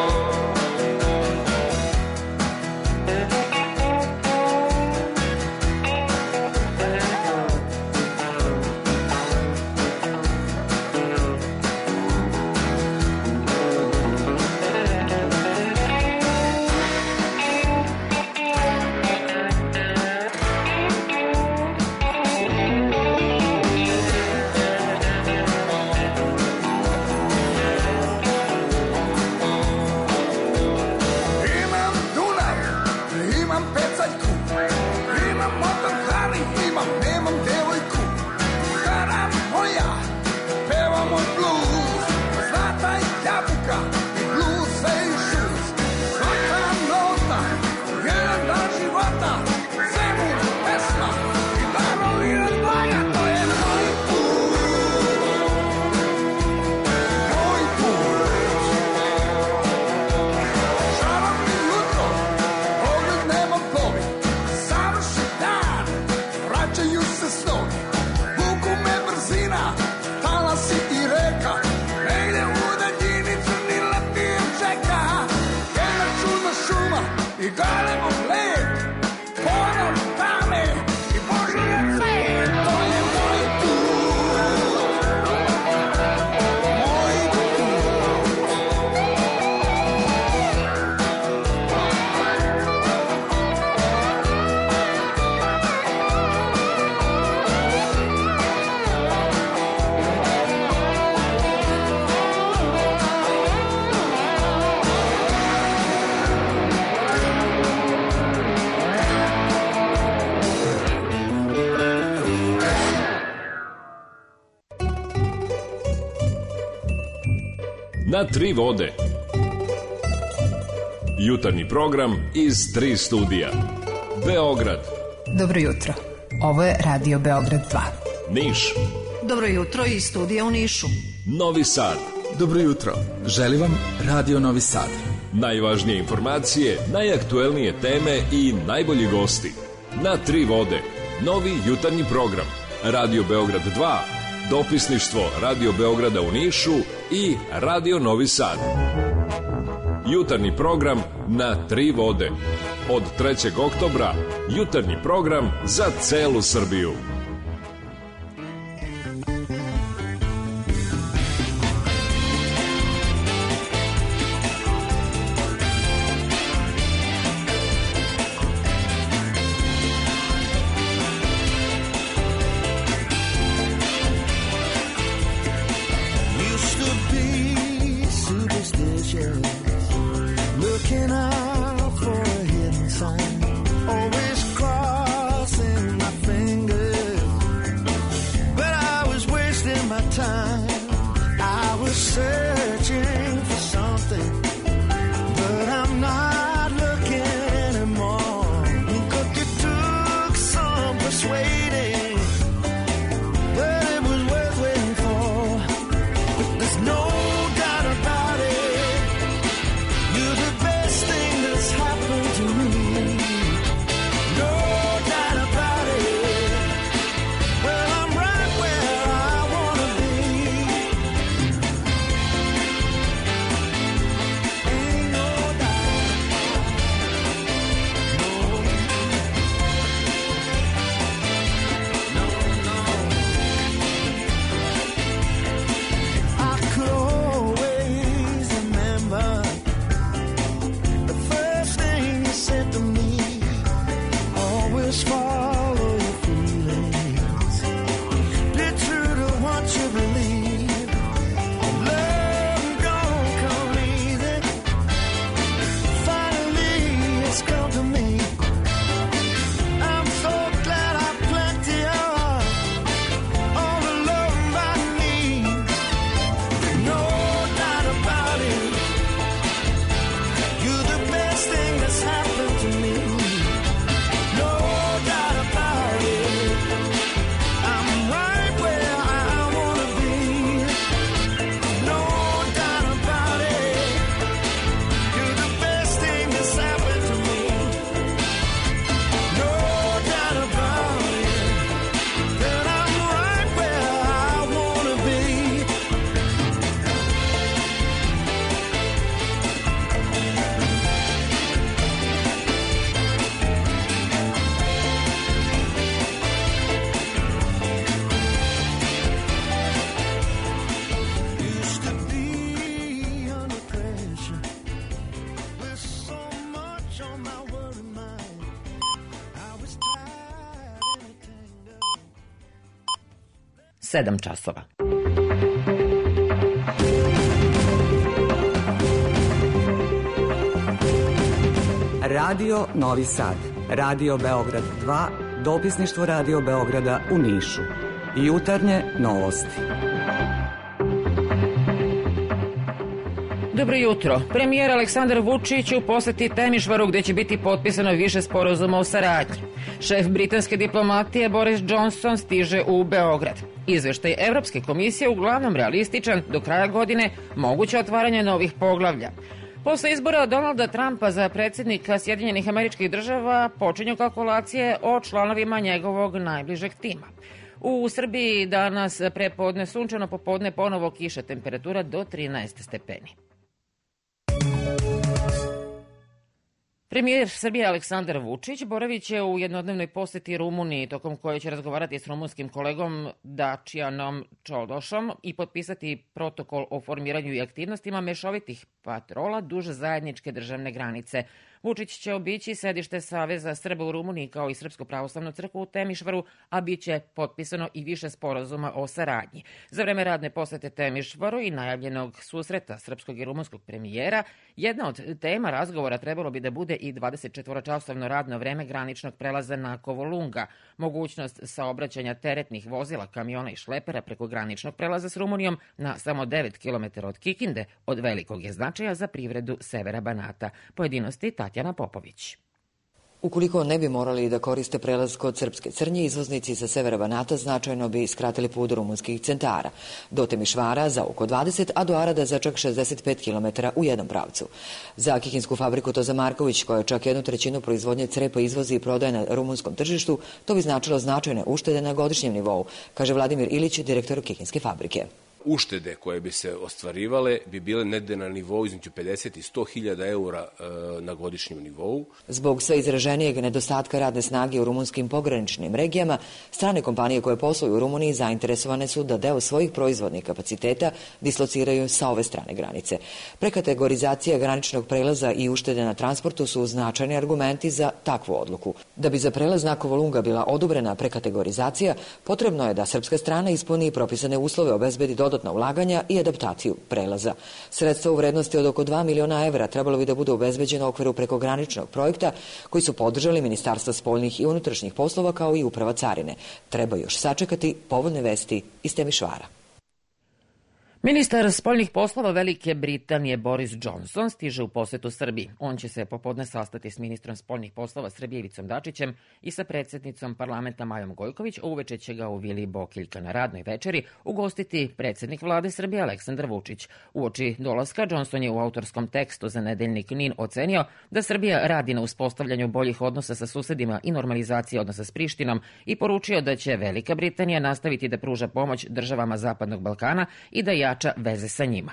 Imam Dunav, imam pecaljku, imam motorhali, nemam devojku. Stara moja, peva moj blues, zlata i jabuka i blues sve i šuz. Svaka nota, jedan dan života, zemlja, pesma i darovi razvaja, to je moj put, moj put. Čarobni jutro, pogled nema plovi, savrši dan, vraćaju se snovi, vuku me brzina, talasi i reka, negde u daljini crni leptir čeka. Jedna čudna šuma i galebom lep, ponor tame i božije cvet, to je moj put, moj put. Na tri vode. Jutarnji program iz tri studija. Beograd, Dobro jutro. Ovo je Radio Beograd 2. Niš, Dobro jutro iz studija u Nišu. Novi Sad. Dobro jutro. Želim vam Radio Novi Sad. Najvažnije informacije, najaktuelnije teme i najbolji gosti. Na tri vode. Novi jutarnji program. Radio Beograd 2, dopisništvo Radio Beograda u Nišu i Radio Novi Sad. Jutarnji program na tri vode. Od 3. oktobra jutarnji program za celu Srbiju. Used to be superstitious, looking out for a hidden sign, always crossing my fingers, but I was wasting my time. I was searching for something, but I'm not looking anymore. It took some persuading, but it was worth waiting for. There's no doubt about it, you're the best thing that's happened to me. No doubt about it, well, I'm right where I wanna be. 7 časova. Radio Novi Sad, Radio Beograd 2, dopisništvo Radio Beograda u Nišu. Jutarnje novosti. Dobro jutro. Premijer Aleksandar Vučić u poseti Temišvaru gde će biti potpisano više sporazuma o saradnji. Šef britanske diplomatije Boris Johnson stiže u Beograd. Izveštaj Evropske komisije uglavnom realističan, do kraja godine moguće otvaranje novih poglavlja. Posle izbora Donalda Trumpa za predsjednika Sjedinjenih Američkih Država počinju kalkulacije o članovima njegovog najbližeg tima. U Srbiji danas prepodne sunčano, popodne ponovo kiša, temperatura do 13 stepeni. Premijer Srbije Aleksandar Vučić boravit će u jednodnevnoj poseti Rumuniji, tokom koje će razgovarati s rumunskim kolegom Dačijanom Čološom i potpisati protokol o formiranju i aktivnostima mešovitih patrola duž zajedničke državne granice. Vučić će obići sedište Saveza Srba u Rumuniji kao i Srpsku pravoslavnu crkvu u Temišvaru, a bit će potpisano i više sporazuma o saradnji. Za vreme radne posete Temišvaru i najavljenog susreta srpskog i rumunskog premijera, jedna od tema razgovora trebalo bi da bude i 24-časovno radno vreme graničnog prelaza na Kovolunga, mogućnost saobraćanja teretnih vozila, kamiona i šlepera preko graničnog prelaza s Rumunijom na samo 9 km od Kikinde od velikog je značaja za privredu severa Banata. Pojedinosti Tatjana Popović. Ukoliko ne bi morali da koriste prelaz kod Srpske Crnje, izvoznici sa severa Banata značajno bi skratili put do rumunskih centara. Do Temišvara za oko 20, a do Arada za čak 65 km u jednom pravcu. Za kikinsku fabriku Toza Marković, koja čak 1/3 proizvodnje crepa izvozi i prodaje na rumunskom tržištu, to bi značilo značajne uštede na godišnjem nivou, kaže Vladimir Ilić, direktor kikinske fabrike. Uštede koje bi se ostvarivale bi bile negde na nivou između 50 i 100.000 eura na godišnjem nivou. Zbog sve izraženijeg nedostatka radne snage u rumunskim pograničnim regijama, strane kompanije koje posluju u Rumuniji zainteresovane su da deo svojih proizvodnih kapaciteta dislociraju sa ove strane granice. Prekategorizacija graničnog prelaza i uštede na transportu su značajni argumenti za takvu odluku. Da bi za prelaz na Kovolunga bila odobrena prekategorizacija, potrebno je da srpska strana ispuni propisane uslove, obezbedi dodatna ulaganja i adaptaciju prelaza. Sredstva u vrednosti od oko 2 miliona evra trebalo bi da bude obezbeđeno u okviru prekograničnog projekta koji su podržali Ministarstva spoljnih i unutrašnjih poslova kao i Uprava carine. Treba još sačekati povoljne vesti iz Temišvara. Ministar spoljnih poslova Velike Britanije Boris Johnson stiže u posetu Srbiji. On će se popodne sastati s ministrom spoljnih poslova Srbije Ivicom Dačićem i sa predsjednicom parlamenta Majom Gojković, a uveče će ga u Vili Bokiljka na radnoj večeri ugostiti predsjednik vlade Srbije Aleksandar Vučić. Uoči dolaska Johnson je u autorskom tekstu za nedeljnik NIN ocenio da Srbija radi na uspostavljanju boljih odnosa sa susedima i normalizaciji odnosa s Prištinom i poručio da će Velika Britanija nastaviti da pruža pomoć državama Zapadnog Balkana i da jača veze sa njima.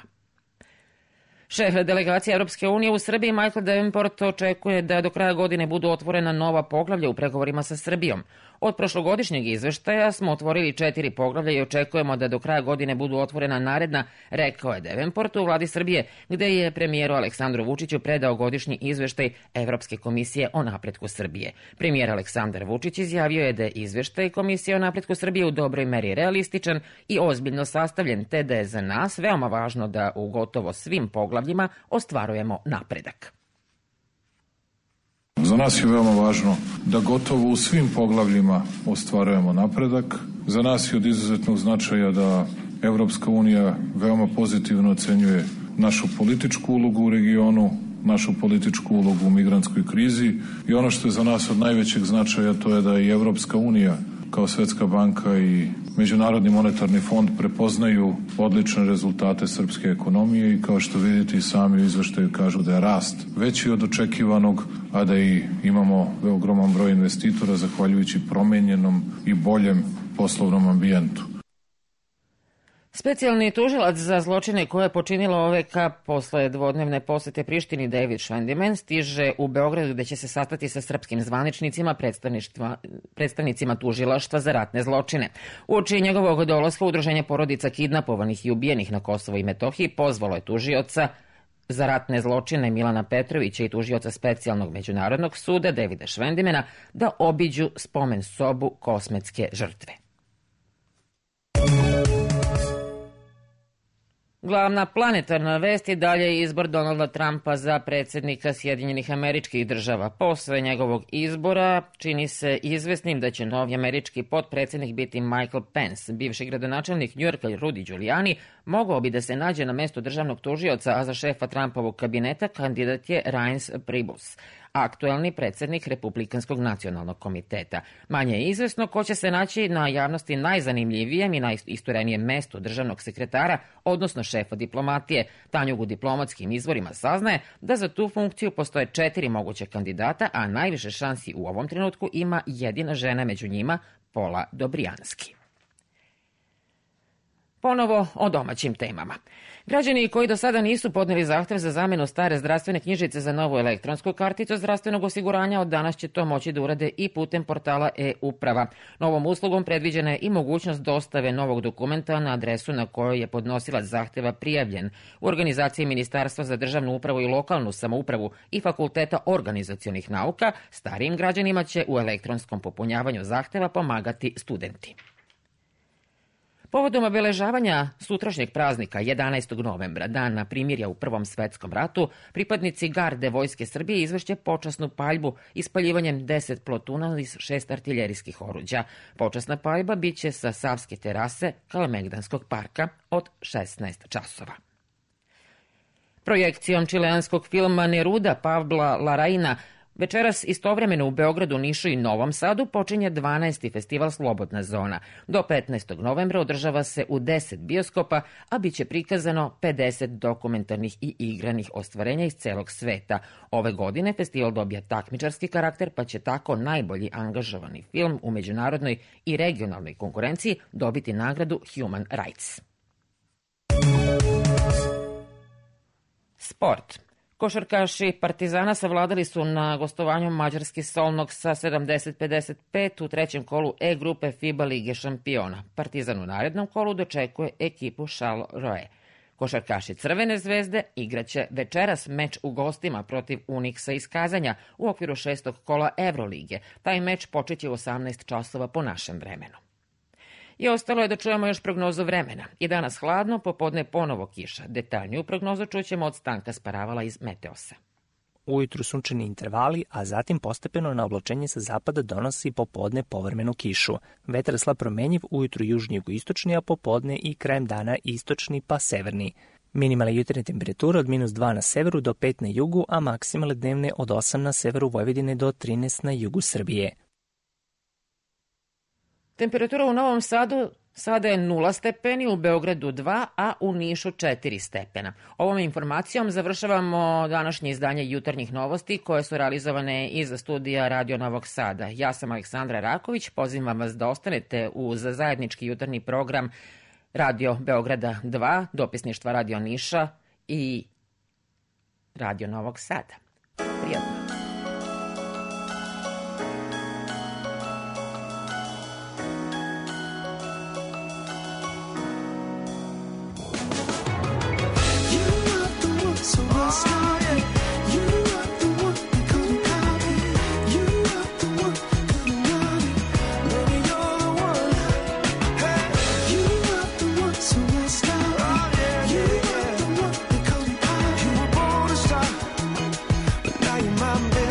Šef delegacije Europske unije u Srbiji Michael Davenport očekuje da do kraja godine budu otvorena nova poglavlja u pregovorima sa Srbijom. Od prošlogodišnjeg izveštaja smo otvorili 4 poglavlja i očekujemo da do kraja godine budu otvorena naredna, rekao je Davenport u vladi Srbije, gde je premijeru Aleksandru Vučiću predao godišnji izveštaj Evropske komisije o napretku Srbije. Premijer Aleksandar Vučić izjavio je da je izveštaj Komisije o napretku Srbije u dobroj meri realističan i ozbiljno sastavljen, te da je za nas veoma važno da u gotovo svim poglavljima ostvarujemo napredak. Za nas je veoma važno da gotovo u svim poglavljima ostvarujemo napredak. Za nas je od izuzetnog značaja da Evropska unija veoma pozitivno ocenjuje našu političku ulogu u regionu, našu političku ulogu u migrantskoj krizi i ono što je za nas od najvećeg značaja to je da i Evropska unija kao Svetska banka i Međunarodni monetarni fond prepoznaju odlične rezultate srpske ekonomije i kao što vidite i sami u izveštaju kažu da je rast veći od očekivanog, a da i imamo ogroman broj investitora zahvaljujući promenjenom i boljem poslovnom ambijentu. Specijalni tužilac za zločine koje je počinilo OVK posle dvodnevne posete Prištini David Švendimen stiže u Beogradu gde će se sastati sa srpskim zvaničnicima, predstavnicima tužilaštva za ratne zločine. Uoči njegovog dolaska Udruženje porodica kidnapovanih i ubijenih na Kosovo i Metohiji pozvalo je tužioca za ratne zločine Milana Petrovića i tužioca Specijalnog međunarodnog suda Davida Švendimena da obiđu spomen sobu kosmetske žrtve. Glavna planetarna vest je dalje izbor Donalda Trumpa za predsjednika Sjedinjenih Američkih Država. Posle njegovog izbora čini se izvesnim da će novi američki potpredsjednik biti Michael Pence. Bivši gradonačelnik Njujorka Rudy Giuliani mogao bi da se nađe na mestu državnog tužioca, a za šefa Trumpovog kabineta kandidat je Reince Priebus, aktuelni predsjednik Republikanskog nacionalnog komiteta. Manje je izvesno ko će se naći na javnosti najzanimljivijem i najisturenijem mestu državnog sekretara, odnosno šefa diplomatije. Tanjug u diplomatskim izvorima saznaje da za tu funkciju postoje 4 moguće kandidata, a najviše šansi u ovom trenutku ima jedina žena među njima, Pola Dobrijanski. Ponovo o domaćim temama. Građani koji do sada nisu podneli zahtev za zamenu stare zdravstvene knjižice za novu elektronsku karticu zdravstvenog osiguranja, od danas će to moći da urade i putem portala e-uprava. Novom uslugom predviđena je i mogućnost dostave novog dokumenta na adresu na kojoj je podnosilac zahteva prijavljen. U organizaciji Ministarstva za državnu upravu i lokalnu samoupravu i Fakulteta organizacionih nauka starijim građanima će u elektronskom popunjavanju zahteva pomagati studenti. Povodom obeležavanja sutrašnjeg praznika 11. novembra, dana primirja u Prvom svetskom ratu, pripadnici garde Vojske Srbije izvršće počasnu paljbu ispaljivanjem 10 plotuna iz 6 artiljerijskih oruđa. Počasna paljba biće sa Savske terase Kalemegdanskog parka od 16 časova. Projekcijom čileanskog filma Neruda Pavla Larraína večeras istovremeno u Beogradu, Nišu i Novom Sadu počinje 12. festival Slobodna zona. Do 15. novembra održava se u 10 bioskopa, a bit će prikazano 50 dokumentarnih i igranih ostvarenja iz celog sveta. Ove godine festival dobija takmičarski karakter, pa će tako najbolji angažovani film u međunarodnoj i regionalnoj konkurenciji dobiti nagradu Human Rights. Sport. Košarkaši Partizana savladali su na gostovanju mađarski Solnog sa 70-55 u trećem kolu E grupe FIBA Lige šampiona. Partizan u narednom kolu dočekuje ekipu Charleroi. Košarkaši Crvene zvezde igraće večeras meč u gostima protiv Uniksa iz Kazanja u okviru 6. kola Evrolige. Taj meč počeće u 18 časova po našem vremenu. I ostalo je da čujemo još prognozu vremena. I danas hladno, popodne ponovo kiša. Detaljniju prognozu čućemo od Stanka Sparavala iz Meteosa. Ujutru sunčani intervali, a zatim postepeno na oblačenje sa zapada donosi popodne povremenu kišu. Vetar slab promenjiv, ujutru južni jugoistočni, a popodne i krajem dana istočni pa severni. Minimalne jutarnje temperature od -2 na severu do 5 na jugu, a maksimalne dnevne od 8 na severu Vojvodine do 13 na jugu Srbije. Temperatura u Novom Sadu sada je 0 stepeni, u Beogradu 2, a u Nišu 4 stepena. Ovom informacijom završavamo današnje izdanje jutarnjih novosti koje su realizovane iz studija Radio Novog Sada. Ja sam Aleksandra Raković, pozivam vas da ostanete uz zajednički jutarnji program Radio Beograda 2, dopisništva Radio Niša i Radio Novog Sada. Prijatno. My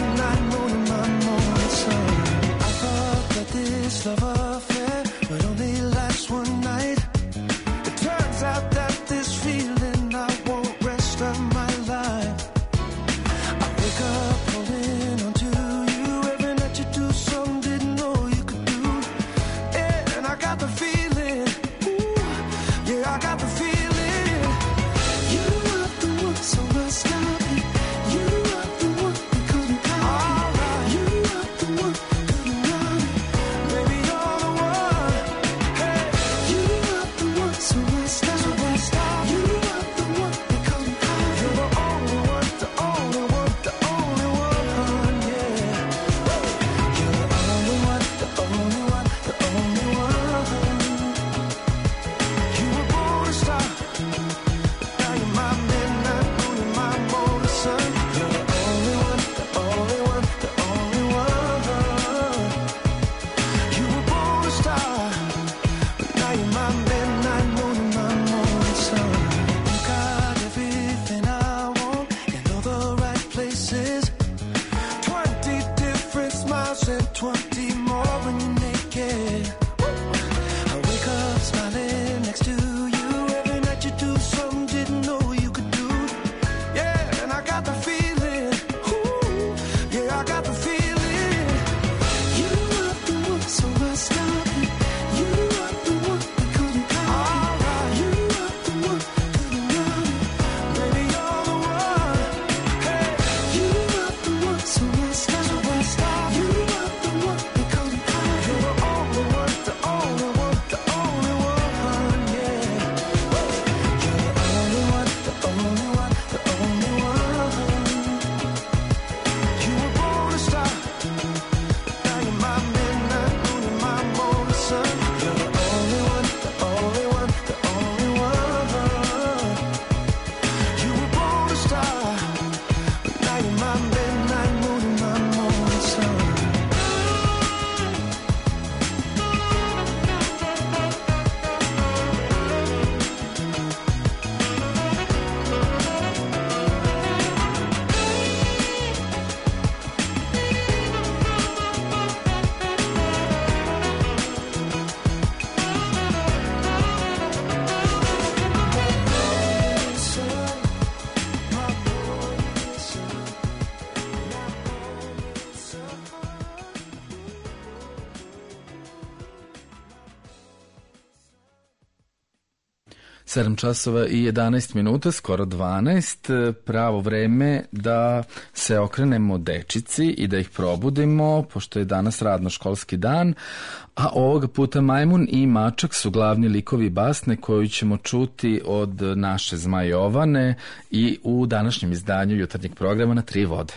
7 časova i 11 minuta, skoro 12, pravo vreme da se okrenemo dečici i da ih probudimo, pošto je danas radno-školski dan, a ovoga puta Majmun i Mačak su glavni likovi basne koju ćemo čuti od naše Zmajovane i u današnjem izdanju jutarnjeg programa na Tri vode.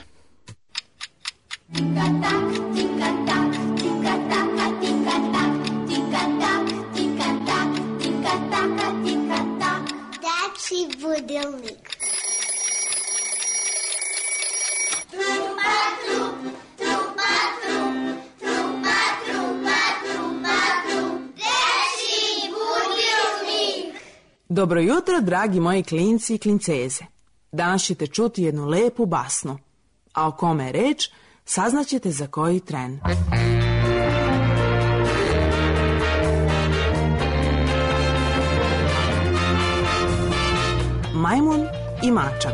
Budilnik. Dobro jutro, dragi moji klinci i klinceze. Danas ćete čuti jednu lepu basnu. A o kome je reč, saznaćete za koji tren. Majmun i Mačak.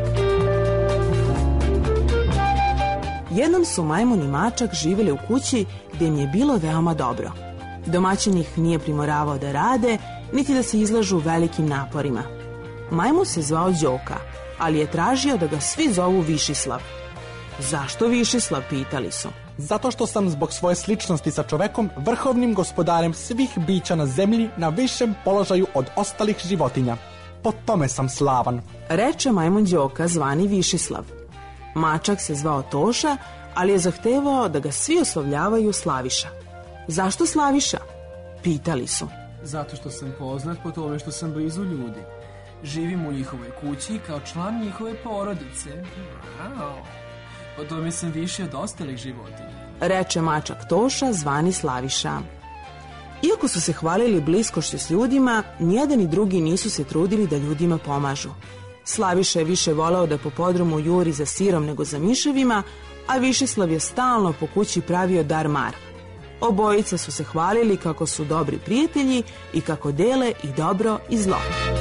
Jednom su Majmun i Mačak živjeli u kući gdje im je bilo veoma dobro. Domaćin ih nije primoravao da rade, niti da se izlažu velikim naporima. Majmun se zvao Đoka, ali je tražio da ga svi zovu Višislav. Zašto Višislav, pitali su. Zato što sam zbog svoje sličnosti sa čovekom vrhovnim gospodarem svih bića na zemlji na višem položaju od ostalih životinja. Po tome sam slavan, reče Majmun Đoka, zvani Višislav. Mačak se zvao Toša, ali je zahtevao da ga svi oslovljavaju Slaviša. Zašto Slaviša? Pitali su. Zato što sam poznat po tome što sam blizu ljudi. Živim u njihovoj kući kao član njihove porodice. Wow. Po tome sam više od ostalih životinja, reče Mačak Toša, zvani Slaviša. Iako su se hvalili bliskošću s ljudima, nijedan i drugi nisu se trudili da ljudima pomažu. Slaviša je više voleo da po podrumu juri za sirom nego za miševima, a Višislav je stalno po kući pravio dar-mar. Obojica su se hvalili kako su dobri prijatelji i kako dele i dobro i zlo.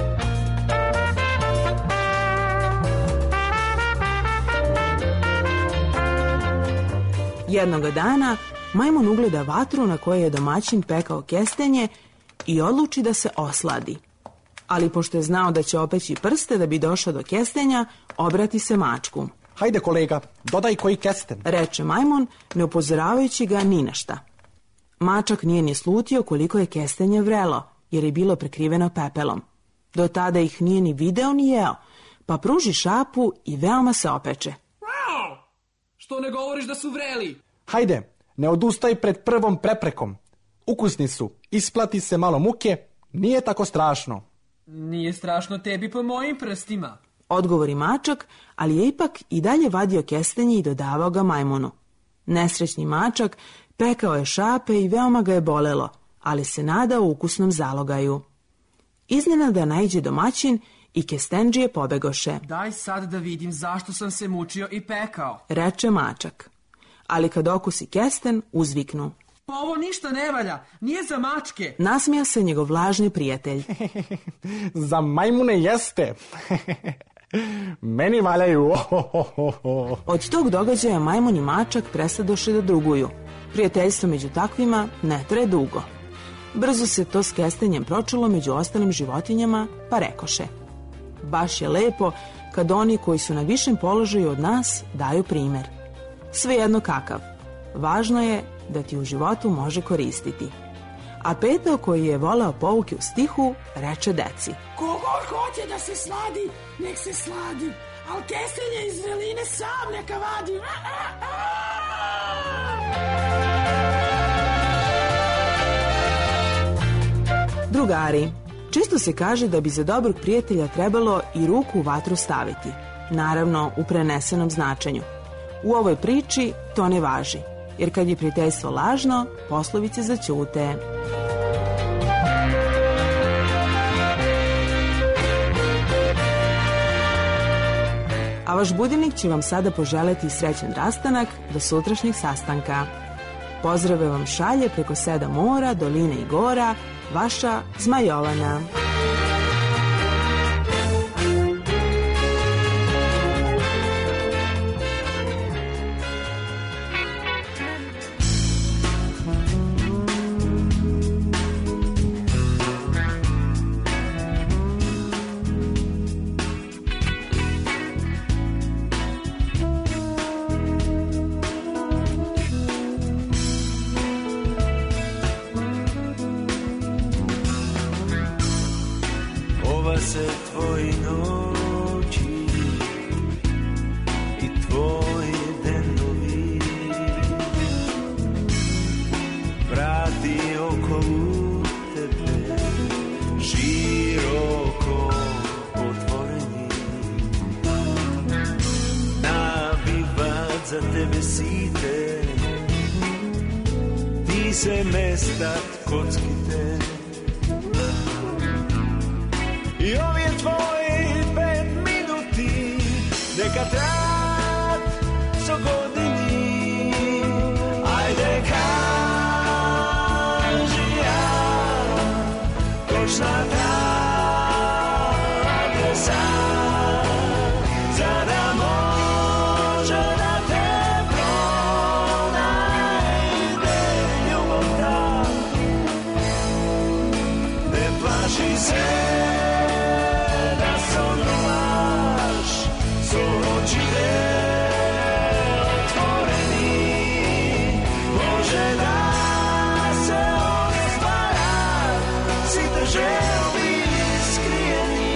Jednoga dana Majmun ugleda vatru na kojoj je domaćin pekao kestenje i odluči da se osladi. Ali pošto je znao da će opeći prste da bi došao do kestenja, obrati se Mačku. Hajde kolega, dodaj koji kesten, reče Majmun, ne upozoravajući ga ni na šta. Mačak nije ni slutio koliko je kestenje vrelo, jer je bilo prekriveno pepelom. Do tada ih nije ni video ni jeo, pa pruži šapu i veoma se opeče. Wow! Što ne govoriš da su vreli? Hajde, ne odustaj pred prvom preprekom. Ukusni su, isplati se malo muke, nije tako strašno. Nije strašno tebi po mojim prstima, odgovori Mačak, ali je ipak i dalje vadio kestenje i dodavao ga Majmunu. Nesrećni Mačak pekao je šape i veoma ga je bolelo, ali se nadao ukusnom zalogaju. Iznenada naiđe domaćin i kestendžije pobegoše. Daj sad da vidim zašto sam se mučio i pekao, reče Mačak. Ali kad okusi kesten, uzviknu. Pa ovo ništa ne valja, nije za mačke. Nasmija se njegov lažni prijatelj. Za majmune jeste. Meni valjaju. Od tog događaja Majmun i Mačak presadoše da druguju. Prijateljstvo među takvima ne traje dugo. Brzo se to s kestenjem pročulo među ostalim životinjama, pa rekoše. Baš je lepo kad oni koji su na višem položaju od nas daju primjer. Svejedno kakav. Važno je da ti u životu može koristiti. A Petao, koji je voleo pouke u stihu, reče deci. Kogod hoće da se sladi, nek se sladi, al kestenje iz veline sam neka vadi. Drugari, često se kaže da bi za dobrog prijatelja trebalo i ruku u vatru staviti. Naravno, u prenesenom značenju. U ovoj priči to ne važi, jer kad je prijateljstvo lažno, poslovice zaćute. A vaš budilnik će vam sada poželeti srećan rastanak do sutrašnjeg sastanka. Pozdrave vam šalje preko 7 mora, doline i gora, vaša Zmajovana. se tvoji noći i tvoji denovi vrati okolo tebe široko otvoreni, nabivat za tebe site, ti se mestat kockite. I ovi je tvoji 5 minuti, neka trat so godini. Ajde kaži ja, točna ta adresa, zada može da te pronajde ljubom ta. Ne plaši se da sonulaš, so očine otvoreni, može da se ostvara, si te želi skrijeni.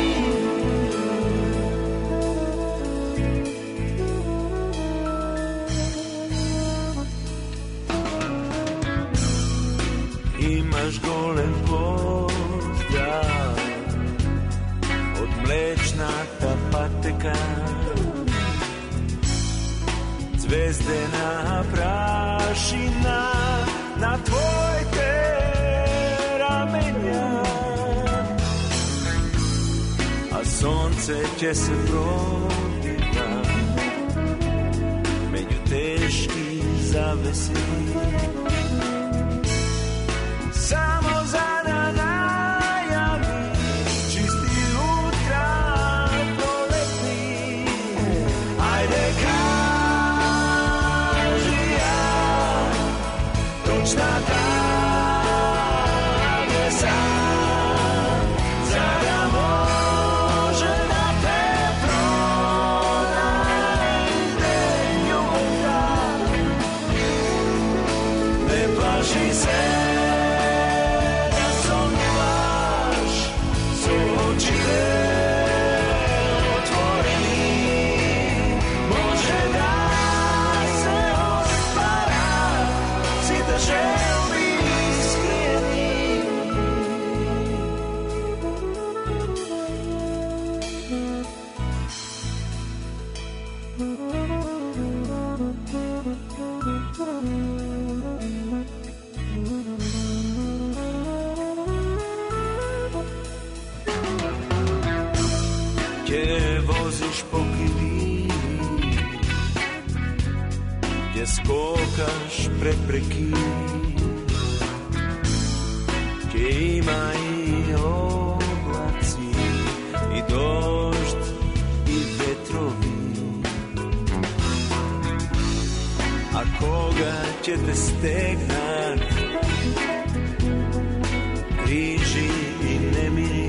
Imaš golem pozdrav od mlečnata pateka, zvezdena prašina na tvoj te ramenja, a sonce će se prodiva među teški zavesi. Samo za najavi čisti jutra proletni. Ajde kaži ja, točna ta adresa, zada može da te pronajde ljubom ta. Ne plaši se skokaš prepreki, gdje ima i oblaci i dožd i vetrovi, a koga će te stegnat križi i nemiri,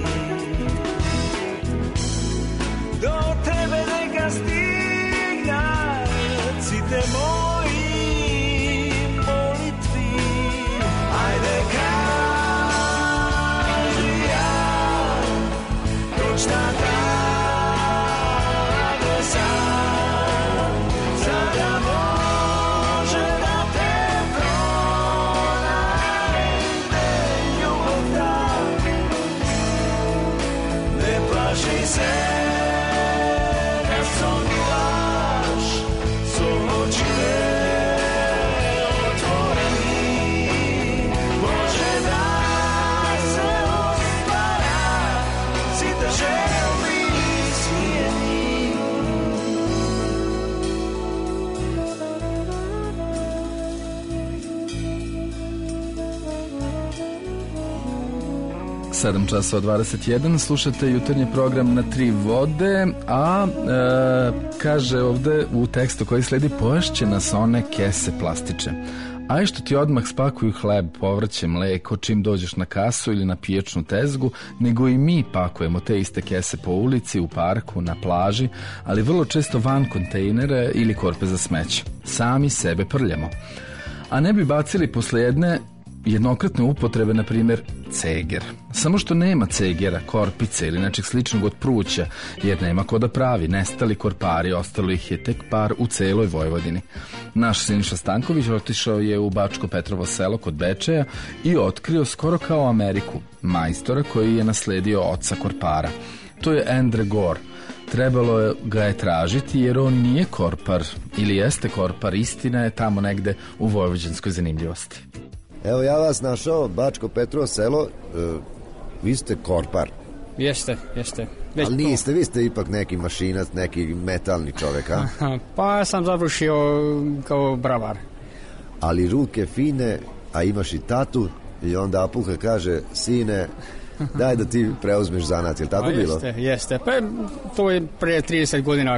do tebe neka stignat si te moji molitvi. Ajde kaži ja, točna ta adresa, zada može da te pronajde ljubom ta. Ne plaši se da sonulaš, so očine otvoreni, može da se ostvara, si te želi svijeni. Sedam časova 21, slušate jutarnji program na Tri vode, a kaže ovde u tekstu koji sledi, poješće nas one kese plastiče. Aj što ti odmah spakuju hleb, povrće, mleko, čim dođeš na kasu ili na pijačnu tezgu, nego i mi pakujemo te iste kese po ulici, u parku, na plaži, ali vrlo često van kontejnere ili korpe za smeće. Sami sebe prljamo. A ne bi bacili posle jedne jednokratne upotrebe, na primjer, ceger. Samo što nema cegera, korpice ili nečeg sličnog od pruća, jer nema ko da pravi. Nestali korpari, ostalo ih je tek par u celoj Vojvodini. Naš Siniša Stanković otišao je u Bačko Petrovo selo kod Bečeja i otkrio skoro kao Ameriku majstora koji je nasledio oca korpara. To je Endre Gore. Trebalo ga je tražiti jer on nije korpar, ili jeste korpar, istina je tamo negde u vojvođanskoj zanimljivosti. Evo ja vas našao, Bačko Petrovo selo, vi ste korpar. Jeste. Ali niste, vi ste ipak neki mašinac, neki metalni čovek, a? Pa ja sam završio kao bravar. Ali ruke fine, a imaš i tatu, i onda Apuka kaže, sine, daj da ti preuzmeš zanat, je li tako bilo? Jeste. Pa to je pre 30 godina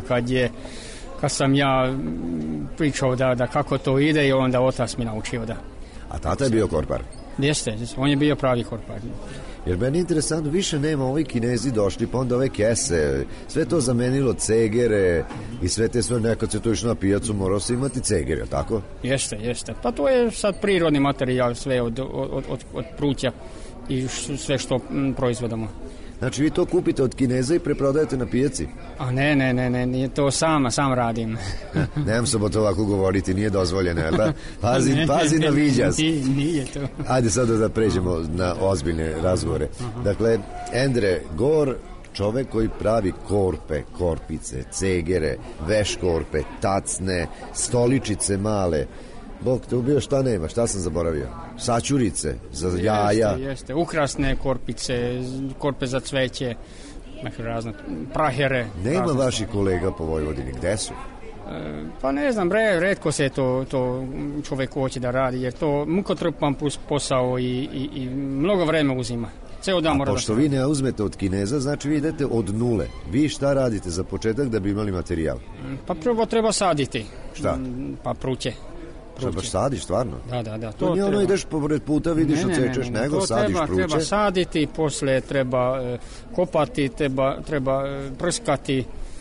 kad sam ja pričao da kako to ide i onda otac mi naučio da. A tata je bio korpar? Jeste, on je bio pravi korpar. Jer meni je interesantno, više nema ovi Kinezi došli, pa onda ove kese, sve to zamenilo cegere i sve te sve, nekad se to išlo na pijacu, morao se imati cegere, tako? Jeste. Pa to je sad prirodni materijal, sve od pruća i sve što proizvodamo. Znači vi to kupite od Kineza i preprodajete na pijaci? A ne, to sam radim. Nemam se o to ovako govoriti, nije dozvoljeno, jel da? Pazi na viđaz. Nije to. Ajde sad da pređemo na ozbiljne razgovore. Dakle, Endre Gore, čovek koji pravi korpe, korpice, cegere, veškorpe, tacne, stoličice male. Bog te ubio, šta nema, šta sam zaboravio? Sačurice za jaja. Jeste, ukrasne korpice, korpe za cveće, razne prahere. Nema vaših kolega po Vojvodini, gde su? Pa ne znam, retko se to čovjek hoće da radi, jer to mukotrpan posao i mnogo vreme uzima. Ceo dan mora da... Pošto vi ne uzmete od Kineza, znači vi idete od nule. Vi šta radite za početak da bi imali materijal? Pa prvo treba saditi. Šta? Pa pruće. Šta baš sadiš, stvarno? Da. To nije ono ideš pored puta, vidiš, odsečeš, nego sadiš pruće. Treba saditi, posle treba kopati, treba prskati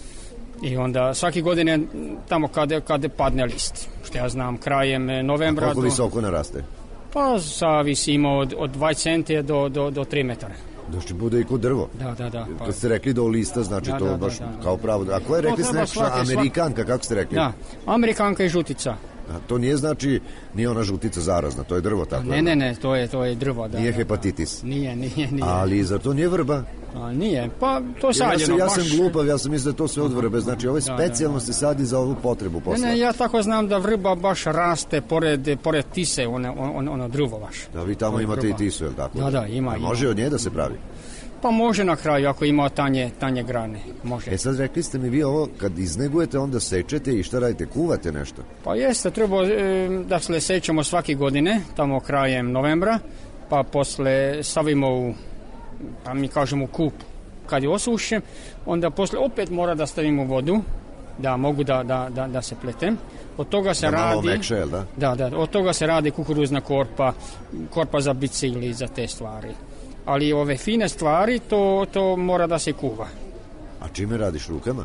i onda svaki godine tamo kada padne list, što ja znam, krajem novembra. A koliko visoko naraste? Pa zavisimo od 20 cm do 3 metara. Znači bude i kod drvo. Da. Kad ste rekli do lista, znači to baš kao pravo. A ko je rekli snečna Amerikanka, kako ste rekli? Da, Amerikanka i žutica. A to nije znači, nije ona žutica zarazna, to je drvo tako. Ne, to je drvo. Nije hepatitis. Nije. Ali zar to nije vrba? Nije, pa to sađeno. Ja sam glupav, ja sam mislio da to sve od vrbe, znači ovo specijalno se sadi za ovu potrebu posla. Ne, ja tako znam da vrba baš raste pored tise, ono drvo baš. Da, vi tamo imate i tisu, je li tako? Da, ima. Može od nje da se pravi? Pa može na kraju, ako ima tanje grane, može. Sad rekli ste mi, vi ovo kad iznegujete, onda sečete i šta radite, kuvate nešto? Pa jeste, treba da se sećemo svake godine, tamo krajem novembra, pa posle stavimo pa mi kažemo u kup. Kad je osušen, onda posle opet mora da stavimo vodu, da mogu da se pletem. Od toga se radi... Malo mekše, jel da? Da, od toga se radi kukuruzna korpa za bicikli, za te stvari. Ali ove fine stvari, to mora da se kuva. A čime radiš, rukama?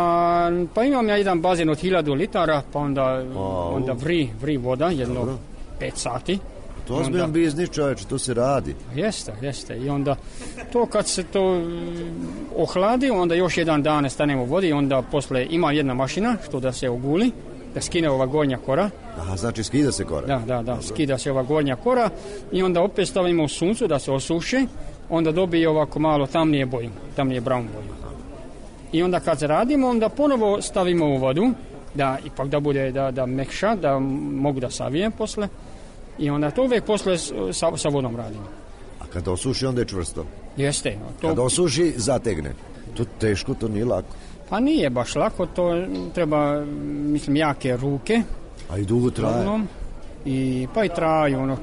Pa imam ja jedan bazen od 1000 litara, pa onda vri voda, jedno 5 sati. To ozbiljan biznis, čoveče, to se radi. Jeste. I onda to kad se to ohladi, onda još jedan dan stanemo u vodi i onda posle ima jedna mašina što da se oguli, da skine ova gornja kora. Aha, znači skida se kora? Da, skida se ova gornja kora i onda opet stavimo u suncu da se osuši, onda dobije ovako malo tamnije brown boju. I onda kad se radimo, onda ponovo stavimo u vodu, da ipak da bude da mekša, da mogu da savijem posle. I onda to uvijek posle sa vodom radimo. A kad osuši, onda je čvrsto? Jeste. Kad osuši, zategne. To teško, to nije lako. Pa nije baš lako, to treba, mislim, jake ruke. A i dugo traje? Pa i traju,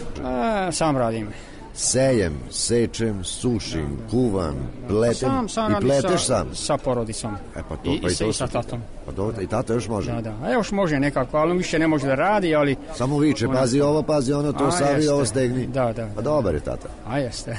sam radim. Sejem, sečem, sušim, kuvam, pletem i pleteš sam? Sa porodicom. I sa tatom. Pa dobro, i tata još može? Da, a još može nekako, ali više ne može da radi, ali... Samo viče, pazi ovo, pazi ono, to savi, ovo stegni. Da. Pa dobar je tata. A jeste.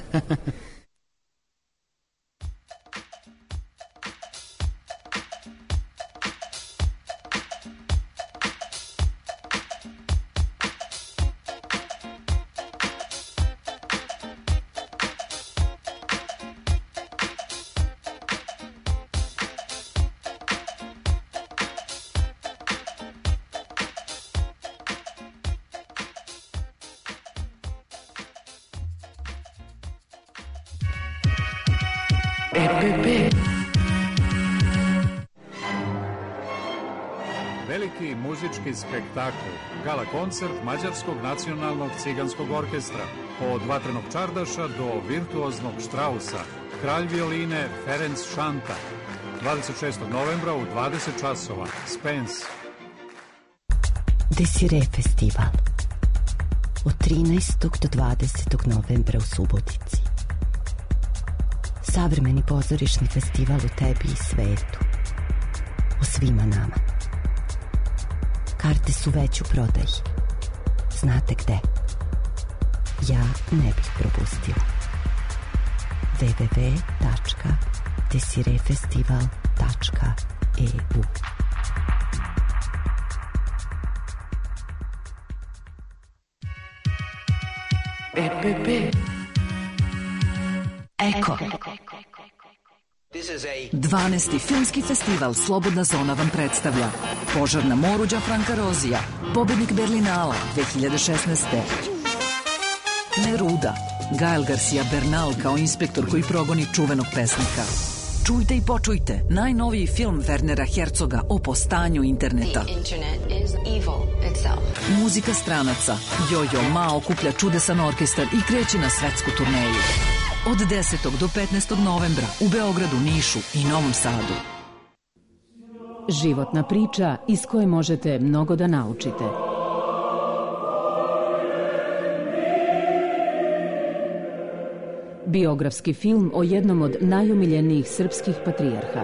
EPP. Veliki muzički spektakl, gala koncert Mađarskog nacionalnog ciganskog orkestra, od vatrenog čardaša do virtuoznog štrausa, kralj violine Ferenc Šanta, 26. novembra u 20 časova, Spence. Desire festival od 13. do 20. novembra u Subotici. Savremeni pozorišni festival o tebi i svetu, o svima nama. Karte su već u prodaji. Znate gde? Ja ne bih propustila. www.desirefestival.eu EPP. Eko. 12. filmski festival Slobodna zona vam predstavlja Požar na moru Đafranka Rozija, pobednik Berlinala 2016. Neruda, Gael Garcia Bernal kao inspektor koji progoni čuvenog pesnika. Čujte i počujte najnoviji film Wernera Herzoga o postanju interneta. Muzika stranaca. Jojo Ma okuplja čudesan orkestar i kreće na svetsku turneju. Od 10. do 15. novembra u Beogradu, Nišu i Novom Sadu. Životna priča iz koje možete mnogo da naučite. Biografski film o jednom od najomiljenijih srpskih patrijarha.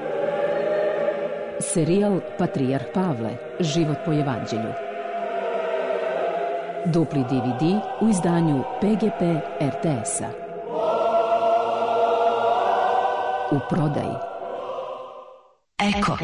Serijal Patrijarh Pavle, život po evanđelju. Dupli DVD u izdanju PGP RTS-a. U prodaji. Eko.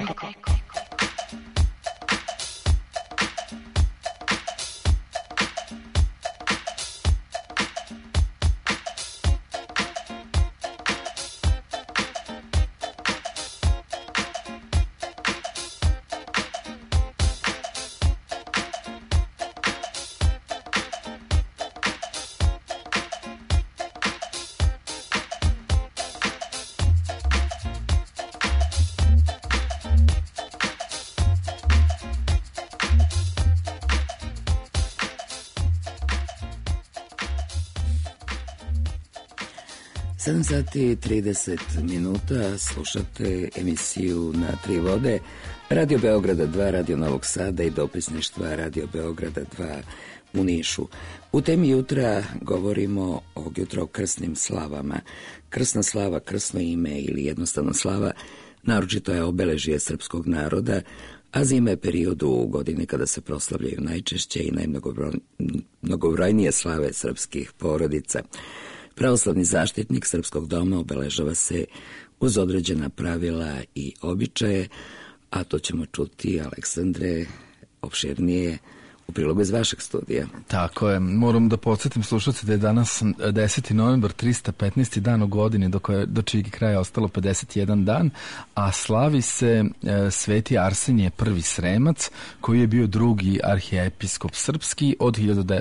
Sati i 30 minuta, slušate emisiju Na tri vode, Radio Beograda 2, Radio Novog Sada i dopisništva Radio Beograda 2 u Nišu. U temi jutra govorimo ovog jutra o krsnim slavama. Krsna slava, krsno ime ili jednostavno slava, naročito je obeležje srpskog naroda, a zima je period u godini kada se proslavljaju najčešće i najmnogobrojnije slave srpskih porodica. Pravoslavni zaštitnik Srpskog doma obeležava se uz određena pravila i običaje, a to ćemo čuti, Aleksandre, opširnije u prilogu iz vašeg studija. Tako je. Moram da podsjetim slušalce da je danas 10. novembar, 315. dan u godini, do čijeg kraja ostalo 51 dan, a slavi se Sveti Arsenije prvi Sremac, koji je bio drugi arhijepiskop srpski od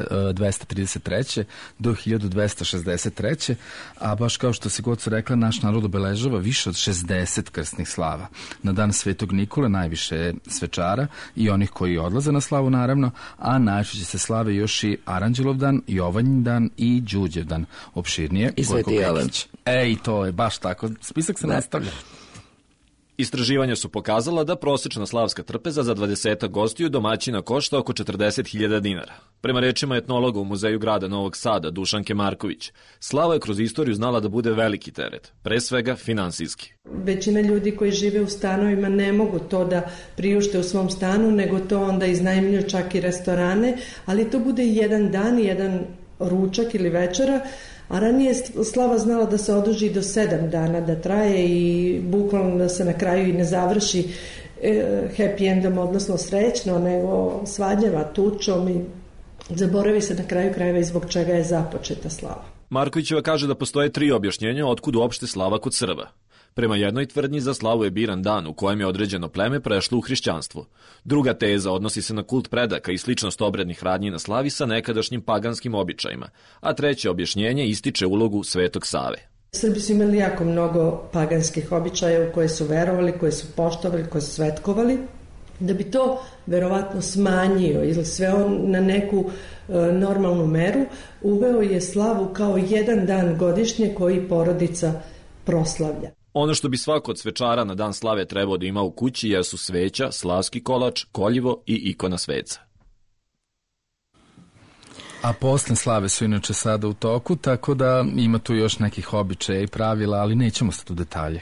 1233. do 1263. A baš kao što si Goco rekla, naš narod obeležava više od 60 krsnih slava. Na dan Svetog Nikole najviše svečara i onih koji odlaze na slavu, naravno, a najčešće se slave još i Aranđelov dan, Jovanjin dan i Đuđev dan. Opširnije. I Sveti Jovan. I to je baš tako. Spisak se nastavlja. Istraživanja su pokazala da prosečna slavska trpeza za 20 gostiju domaćina košta oko 40.000 dinara. Prema rečima etnologa u Muzeju grada Novog Sada, Dušanke Marković, slava je kroz istoriju znala da bude veliki teret, pre svega finansijski. Većina ljudi koji žive u stanovima ne mogu to da priušte u svom stanu, nego to onda iznajmljuju čak i restorane, ali to bude jedan dan, jedan ručak ili večera, a ranije slava znala da se oduži do 7 dana da traje i bukvalno da se na kraju i ne završi happy endom, odnosno srećno, nego svađama, tučom i zaboravi se na kraju krajeva i zbog čega je započeta slava. Markovićeva kaže da postoje 3 objašnjenja otkud uopšte slava kod Srba. Prema jednoj tvrdnji za slavu je biran dan u kojem je određeno pleme prešlo u hrišćanstvo. Druga teza odnosi se na kult predaka i sličnost obrednih radnji na slavi sa nekadašnjim paganskim običajima, a treće objašnjenje ističe ulogu Svetog Save. Srbi su imali jako mnogo paganskih običaja u koje su verovali, koje su poštovali, koje su svetkovali. Da bi to verovatno smanjio ili sve on na neku normalnu meru, uveo je slavu kao jedan dan godišnje koji porodica proslavlja. Ono što bi svako od svečara na dan slave trebao da ima u kući jesu sveća, slavski kolač, koljivo i ikona sveca. A posle slave su inače sada u toku, tako da ima tu još nekih običaja i pravila, ali nećemo stati u detalje.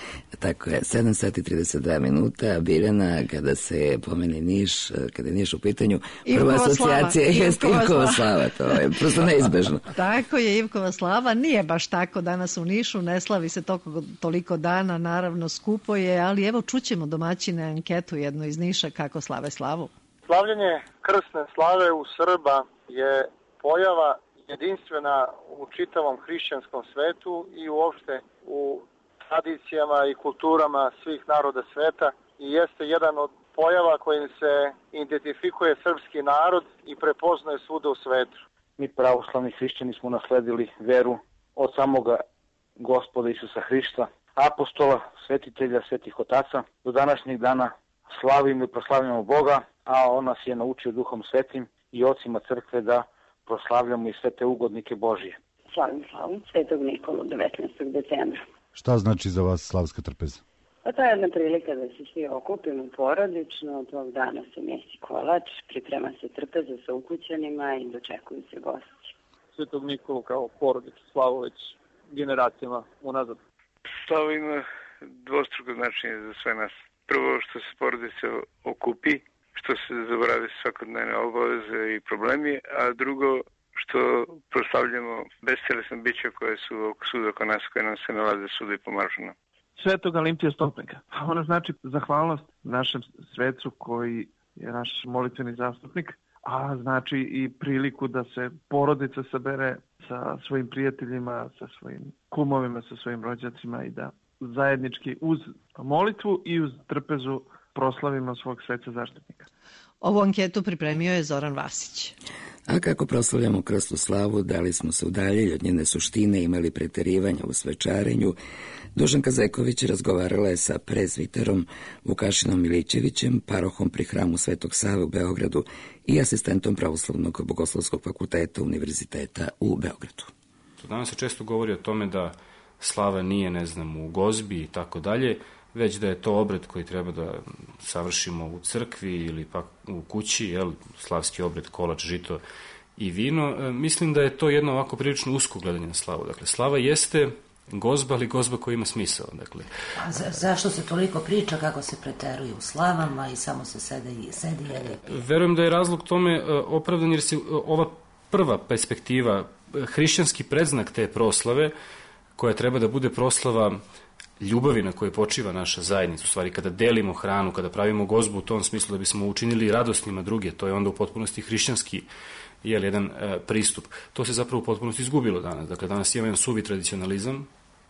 Tako je, 7 sati 32 minuta, Biljana, kada se pomeni Niš, kada je Niš u pitanju, prva asocijacija je Ivkova slava, to je prosto neizbežno. Tako je, Ivkova slava, nije baš tako danas u Nišu, ne slavi se toliko dana, naravno skupo je, ali evo čućemo domaćine anketu jednu iz Niša kako slave slavu. Slavljenje krsne slave u Srba je pojava jedinstvena u čitavom hrišćanskom svetu i uopšte u tradicijama i kulturama svih naroda sveta i jeste jedan od pojava kojim se identifikuje srpski narod i prepoznaje svuda u svetu. Mi pravoslavni hrišćani smo nasledili veru od samoga Gospoda Isusa Hrista, apostola, svetitelja, svetih otaca. Do današnjeg dana slavimo i proslavljamo Boga, a on nas je naučio Duhom Svetim i ocima crkve da proslavljamo i sve te ugodnike Božije. Slavim slavu Svetog Nikolu 19. decembra. Šta znači za vas slavska trpeza? Pa to je jedna prilika da se svi okupimo porodično, tog dana se mesi kolač, priprema se trpeza sa ukućanima i dočekuju se gosti. Svetog Nikolu kao porodičnu slavu već generacijama unazad. Slava ima dvostruko značenje za sve nas. Prvo što se porodica okupi, što se zaboravi svakodnevne obaveze i problemi, a drugo što proslavljamo bestelesna bića koje su svuda oko nas, koje nam se nalaze svuda i pomažu nam. Svetog Alimpija Stopnika. Ono znači zahvalnost našem svecu koji je naš molitveni zastupnik, a znači i priliku da se porodica sabere sa svojim prijateljima, sa svojim kumovima, sa svojim rođacima i da zajednički uz molitvu i uz trpezu proslavimo svog sveca zaštitnika. Ovu anketu pripremio je Zoran Vasić. A kako proslavljamo krstnu slavu, da li smo se udaljili od njene suštine, imali preterivanja u svečarenju, Dušanka Zeković razgovarala je sa prezviterom Vukašinom Milićevićem, parohom pri hramu Svetog Save u Beogradu i asistentom Pravoslavnog bogoslovskog fakulteta Univerziteta u Beogradu. Danas se često govori o tome da slava nije, u gozbi i tako dalje, već da je to obred koji treba da savršimo u crkvi ili pak u kući, slavski obred, kolač, žito i vino. Mislim da je to jedno ovako prilično usko gledanje na slavu. Dakle, slava jeste gozba, ali gozba koja ima smisao. Dakle. A zašto se toliko priča kako se preteruje u slavama i samo se sedi i jede? Verujem da je razlog tome opravdan jer se ova prva perspektiva, hrišćanski predznak te proslave, koja treba da bude proslava ljubavi na kojoj počiva naša zajednica, u stvari kada delimo hranu, kada pravimo gozbu u tom smislu da bismo učinili radosnima druge, to je onda u potpunosti hrišćanski jedan pristup. To se zapravo u potpunosti izgubilo danas. Dakle, danas imamo jedan suvi tradicionalizam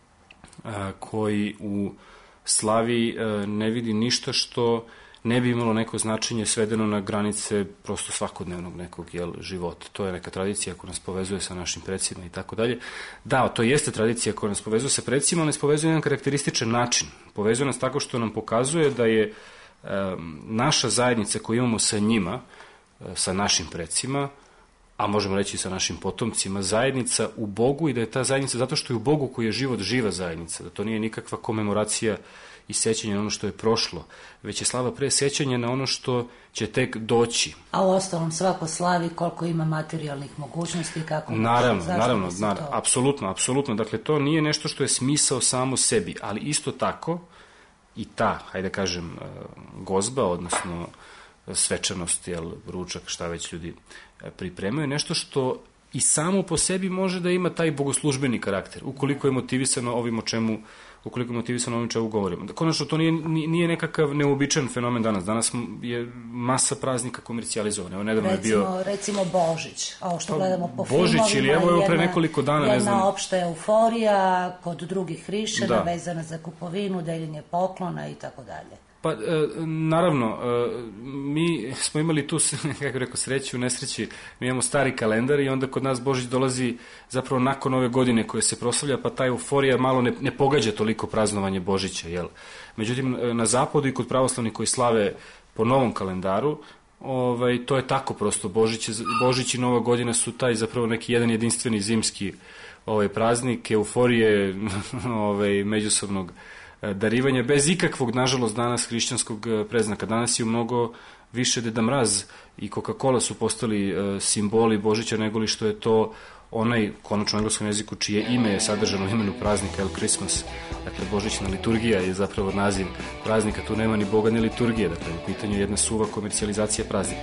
koji u slavi ne vidi ništa što ne bi imalo neko značenje svedeno na granice prosto svakodnevnog nekog života. To je neka tradicija koja nas povezuje sa našim precima i tako dalje. Da, to jeste tradicija koja nas povezuje sa precima, ali nas povezuje jedan karakterističan način. Povezuje nas tako što nam pokazuje da je naša zajednica koju imamo sa njima, sa našim precima, a možemo reći sa našim potomcima, zajednica u Bogu i da je ta zajednica zato što je u Bogu koji je život živa zajednica, da to nije nikakva komemoracija i sećanje na ono što je prošlo, već je slava pre sećanje na ono što će tek doći. A u ostalom svako slavi koliko ima materijalnih mogućnosti, kako... Naravno, apsolutno. Dakle, to nije nešto što je smisao samo sebi, ali isto tako i ta, hajde kažem, gozba, odnosno svečanost, ručak, šta već ljudi pripremaju, nešto što i samo po sebi može da ima taj bogoslužbeni karakter, ukoliko je motivisano ovim o čemu govorimo. Konačno, to nije nekakav neobičan fenomen danas. Danas je masa praznika komercijalizovana. Evo, nedavno je bio... Recimo Božić, a što gledamo po filmovima, Božić ili evo pre nekoliko dana, jedna opšta euforija kod drugih hrišćana vezana za kupovinu, deljenje poklona i tako dalje. Pa, naravno, mi smo imali tu, kako rekao, sreću, nesreći, mi imamo stari kalendar i onda kod nas Božić dolazi zapravo nakon ove godine koje se proslavlja, pa ta euforija malo ne pogađa toliko praznovanje Božića, jel? Međutim, na zapadu i kod pravoslavnih koji slave po novom kalendaru, to je tako prosto, Božić i Nova godina su taj zapravo neki jedan jedinstveni zimski praznik, euforije međusobnog darivanja, bez ikakvog, nažalost, danas hrišćanskog predznaka. Danas je mnogo više Deda Mraz i Coca-Cola su postali simboli Božića nego li što je to onaj, konačno u engleskom jeziku, čije ime je sadržano u imenu praznika, Christmas. Dakle, Božićna liturgija je zapravo naziv praznika, tu nema ni Boga ni liturgije, dakle, u pitanju je jedna suva komercijalizacija praznika.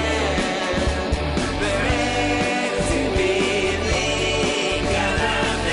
Ne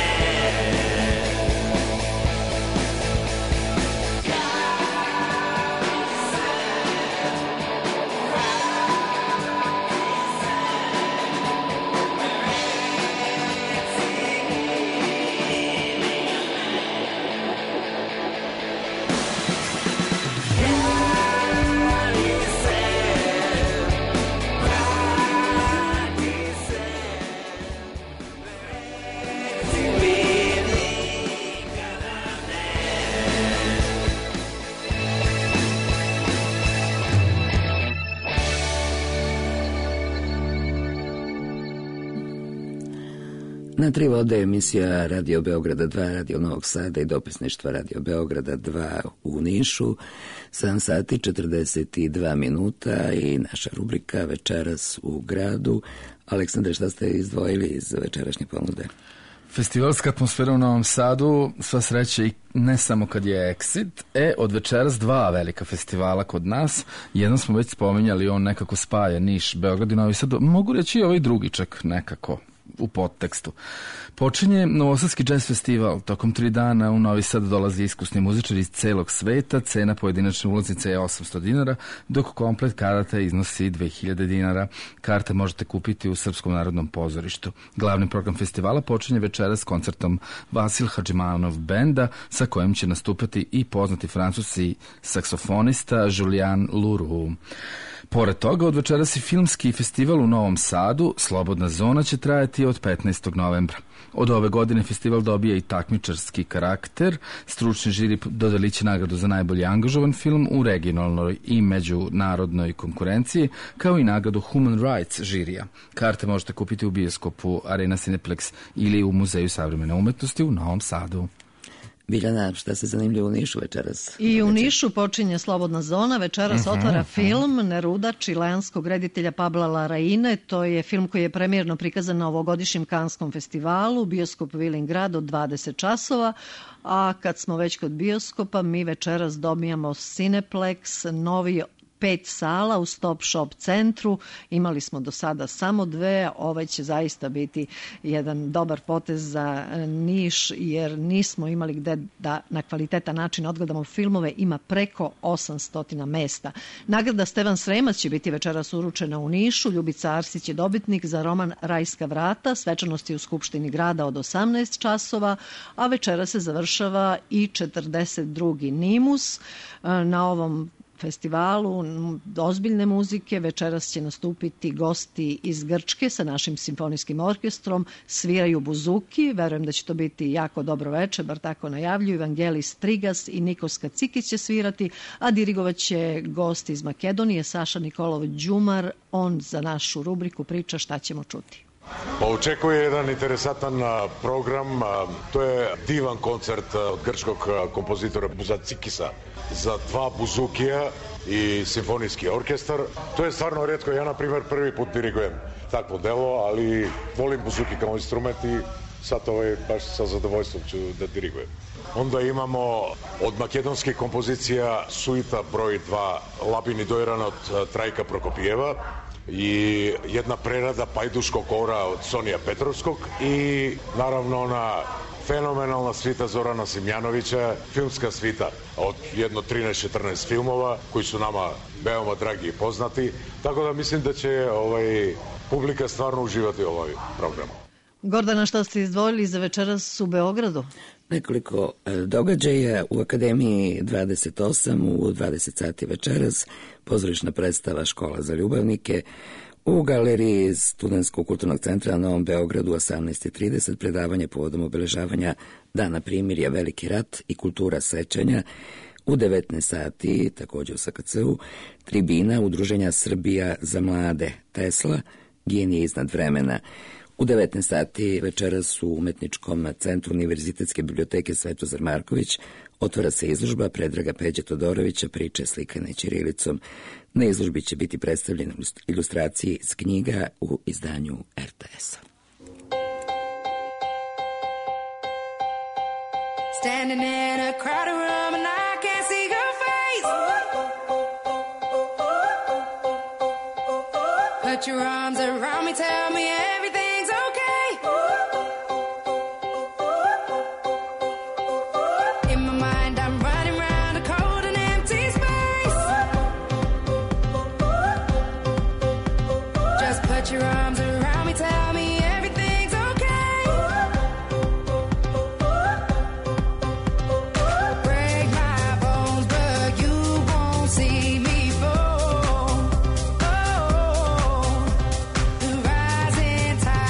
Na 3 vode emisija Radio Beograda 2, Radio Novog Sada i dopisništva Radio Beograda 2 u Nišu. 7 sati 42 minuta i naša rubrika Večeras u gradu. Aleksandre, šta ste izdvojili iz večerašnje ponude? Festivalska atmosfera u Novom Sadu, sva sreća i ne samo kad je Exit. Od večeras 2 velika festivala kod nas. Jedan smo već spominjali, on nekako spaja Niš, Beograd i Novi Sad. Mogu reći i ovaj drugi čak nekako u podtekstu. Počinje Novosadski jazz festival. Tokom 3 dana u Novi Sad dolazi iskusni muzičari iz celog sveta. Cena pojedinačne ulaznice je 800 dinara, dok komplet karata iznosi 2000 dinara. Karte možete kupiti u Srpskom narodnom pozorištu. Glavni program festivala počinje večeras s koncertom Vasil Hadžimanov benda, sa kojim će nastupati i poznati francuski saksofonista Julian Leroux. Pored toga, od večeras i filmski festival u Novom Sadu. Slobodna zona će trajati od 15. novembra. Od ove godine festival dobija i takmičarski karakter. Stručni žiri dodelit će nagradu za najbolji angažovan film u regionalnoj i međunarodnoj konkurenciji, kao i nagradu Human Rights žirija. Karte možete kupiti u bioskopu Arena Cineplex ili u Muzeju savremene umetnosti u Novom Sadu. Biljana, šta se zanimljivo u Nišu večeras? I u Nišu počinje Slobodna zona. Večeras otvara film Neruda čileanskog reditelja Pabla Larraína. To je film koji je premijerno prikazan na ovogodišnjem Kanskom festivalu, bioskop Vilingrad od 20 časova. A kad smo već kod bioskopa, mi večeras dobijamo Cineplex, novi 5 sala u Stop Shop centru. Imali smo do sada samo 2. Ovaj će zaista biti jedan dobar potez za Niš, jer nismo imali gde da na kvalitetan način odgledamo filmove. Ima preko 800 mesta. Nagrada Stevan Sremac će biti večeras uručena u Nišu. Ljubica Arsić je dobitnik za roman Rajska vrata. Svečanost je u Skupštini grada od 18 časova, a večera se završava i 42. Nimus. Na ovom festivalu ozbiljne muzike večeras će nastupiti gosti iz Grčke sa našim simfonijskim orkestrom, sviraju buzuki, verujem da će to biti jako dobro veče, bar tako najavljuju. Vangelis Trigas i Nikos Kacikić će svirati, a dirigovaće gost iz Makedonije Saša Nikolov Đumar. On za našu rubriku priča šta ćemo čuti. Pa očekuje jedan interesantan program, to je divan koncert od grčkog kompozitora Buzatsikisa za 2 buzukija i simfonijski orkestar. To je stvarno rijetko, ja na primjer prvi put dirigujem takvo delo, ali volim buzuki kao instrument i sad baš sa zadovoljstvom ću da dirigujem. Onda imamo od makedonskih kompozicija suita broj 2 Labini Dojran od Trajka Prokopijeva i jedna prerada Pajduškog ora od Sonija Petrovskog i naravno ona fenomenalna svita Zorana Simjanovića, filmska svita od jedno 13-14 filmova koji su nama veoma dragi i poznati, tako da mislim da će publika stvarno uživati ovaj program. Gordana, šta ste izdvojili za večeras u Beogradu? Nekoliko događaja u Akademiji 28 u 20 sati večeras, pozorišna predstava Škola za ljubavnike, u galeriji Studentskog kulturnog centra na Novom Beogradu 18:30 predavanje povodom obeležavanja Dana primirja Veliki rat i kultura sećanja. U 19 sati, također u SKC-u, tribina Udruženja Srbija za mlade Tesla, genije iznad vremena. U 19 sati večeras u Umetničkom centru Univerzitetske biblioteke Svetozar Marković otvara se izložba Predraga Peđe Todorovića Priče slikane ćirilicom. Na izložbi će biti predstavljene ilustracije iz knjiga u izdanju RTS-a. Standing in a crowded room and I can't see your face. Put your arms around me, tell me everything's okay. In my mind I'm running round a cold and empty space. Just put your arms around me, tell me everything's okay. Break my bones, but you won't see me fall. Oh, the rising tide.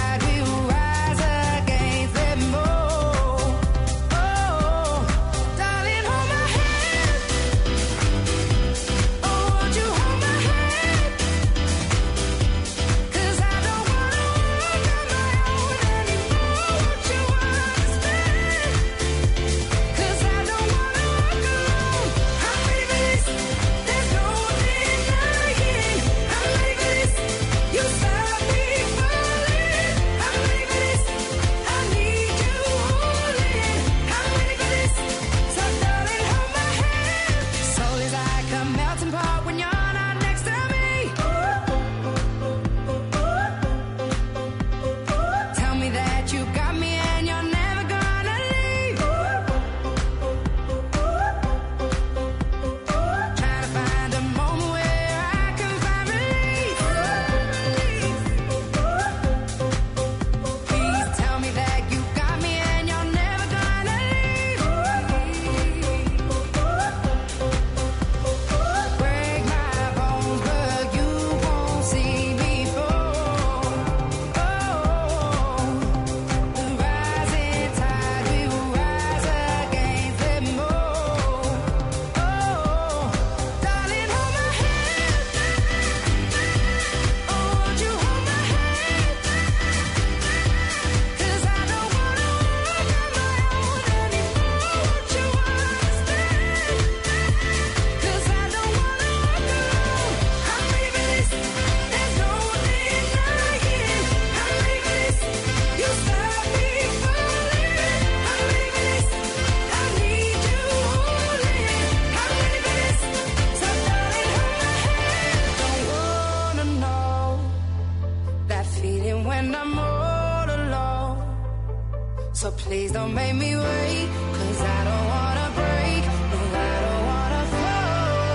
Please don't make me wait, 'cause I don't wanna break, no, I don't wanna fall.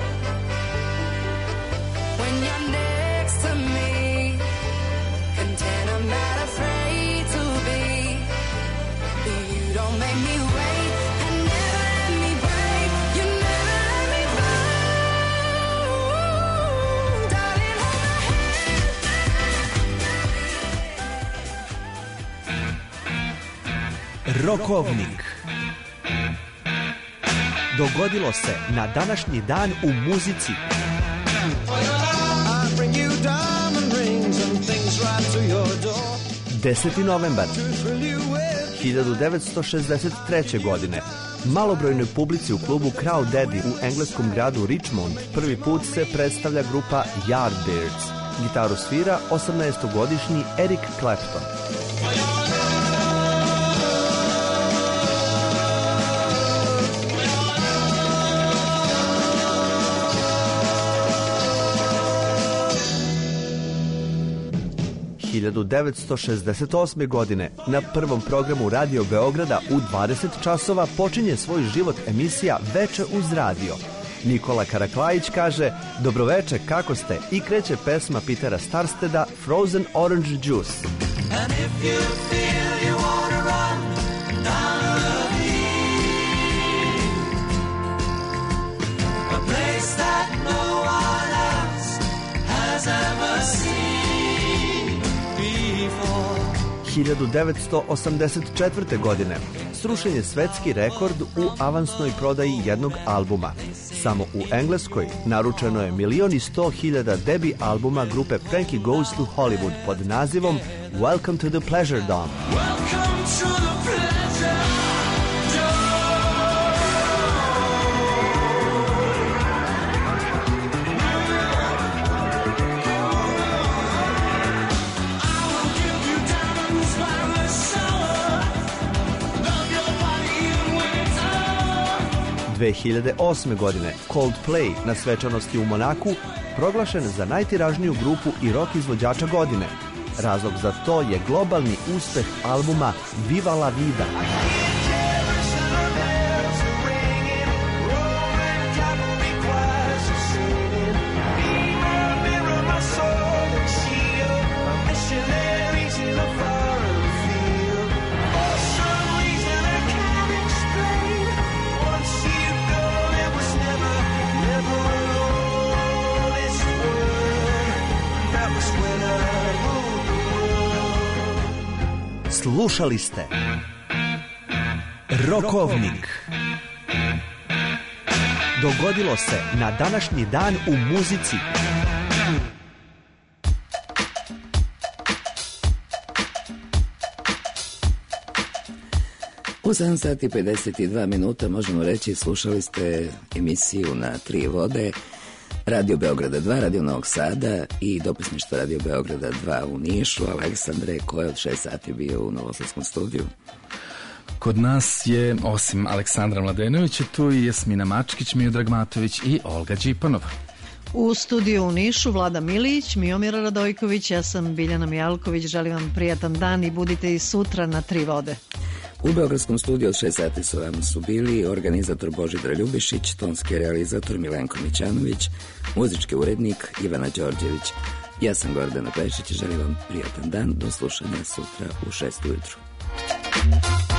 When you're next to me, content I'm not afraid to be. You don't make me wait, and never let me break. You never let me fall. Darling, hold my hand. Rokovnik. Dogodilo se na današnji dan u muzici. 10. novembar 1963. godine. Malobrojnoj publici u klubu Crow Daddy u engleskom gradu Richmond prvi put se predstavlja grupa Yardbirds. Gitaru svira 18-godišnji Eric Clapton. – 1968. godine na prvom programu Radio Beograda u 20 časova počinje svoj život emisija Veče uz radio. Nikola Karaklajić kaže: "Dobroveče, kako ste?" i kreće pesma Petera Starsteda Frozen Orange Juice. And if you feel you wanna run down a place that no one else has ever seen. 1984. godine srušen je svetski rekord u avansnoj prodaji jednog albuma. Samo u Engleskoj naručeno je 1.100.000 debi albuma grupe Frankie Goes to Hollywood pod nazivom Welcome to the Pleasure Dome. Welcome to the pleasure dome. 2008. godine Coldplay na svečanosti u Monaku proglašen za najtiražniju grupu i rock izvođača godine. Razlog za to je globalni uspeh albuma Viva la Vida. Slušali ste Rokovnik. Dogodilo se na današnji dan u muzici. U 7 sati 52 minuta možemo reći slušali ste emisiju na 3 vode Radio Beograda 2, Radio Novog Sada i dopisništvo Radio Beograda 2 u Nišu. Aleksandre, ko je od 6 sati bio u Novosadskom studiju? Kod nas je, osim Aleksandra Mladenovića, tu i Jasmina Mačkić, Miodrag Matović i Olga Đipanova. U studiju u Nišu Vlada Milić, Miomira Radojković, ja sam Biljana Mijalković. Želim vam prijatan dan i budite i sutra na 3 vode. U Beogradskom studiju od 6 sati su vam su bili organizator Božidar Ljubišić, tonski realizator Milenko Mićanović, muzički urednik Ivana Đorđević. Ja sam Gordana Pešić i želim vam prijatan dan. Do slušanja sutra u 6 ujutru.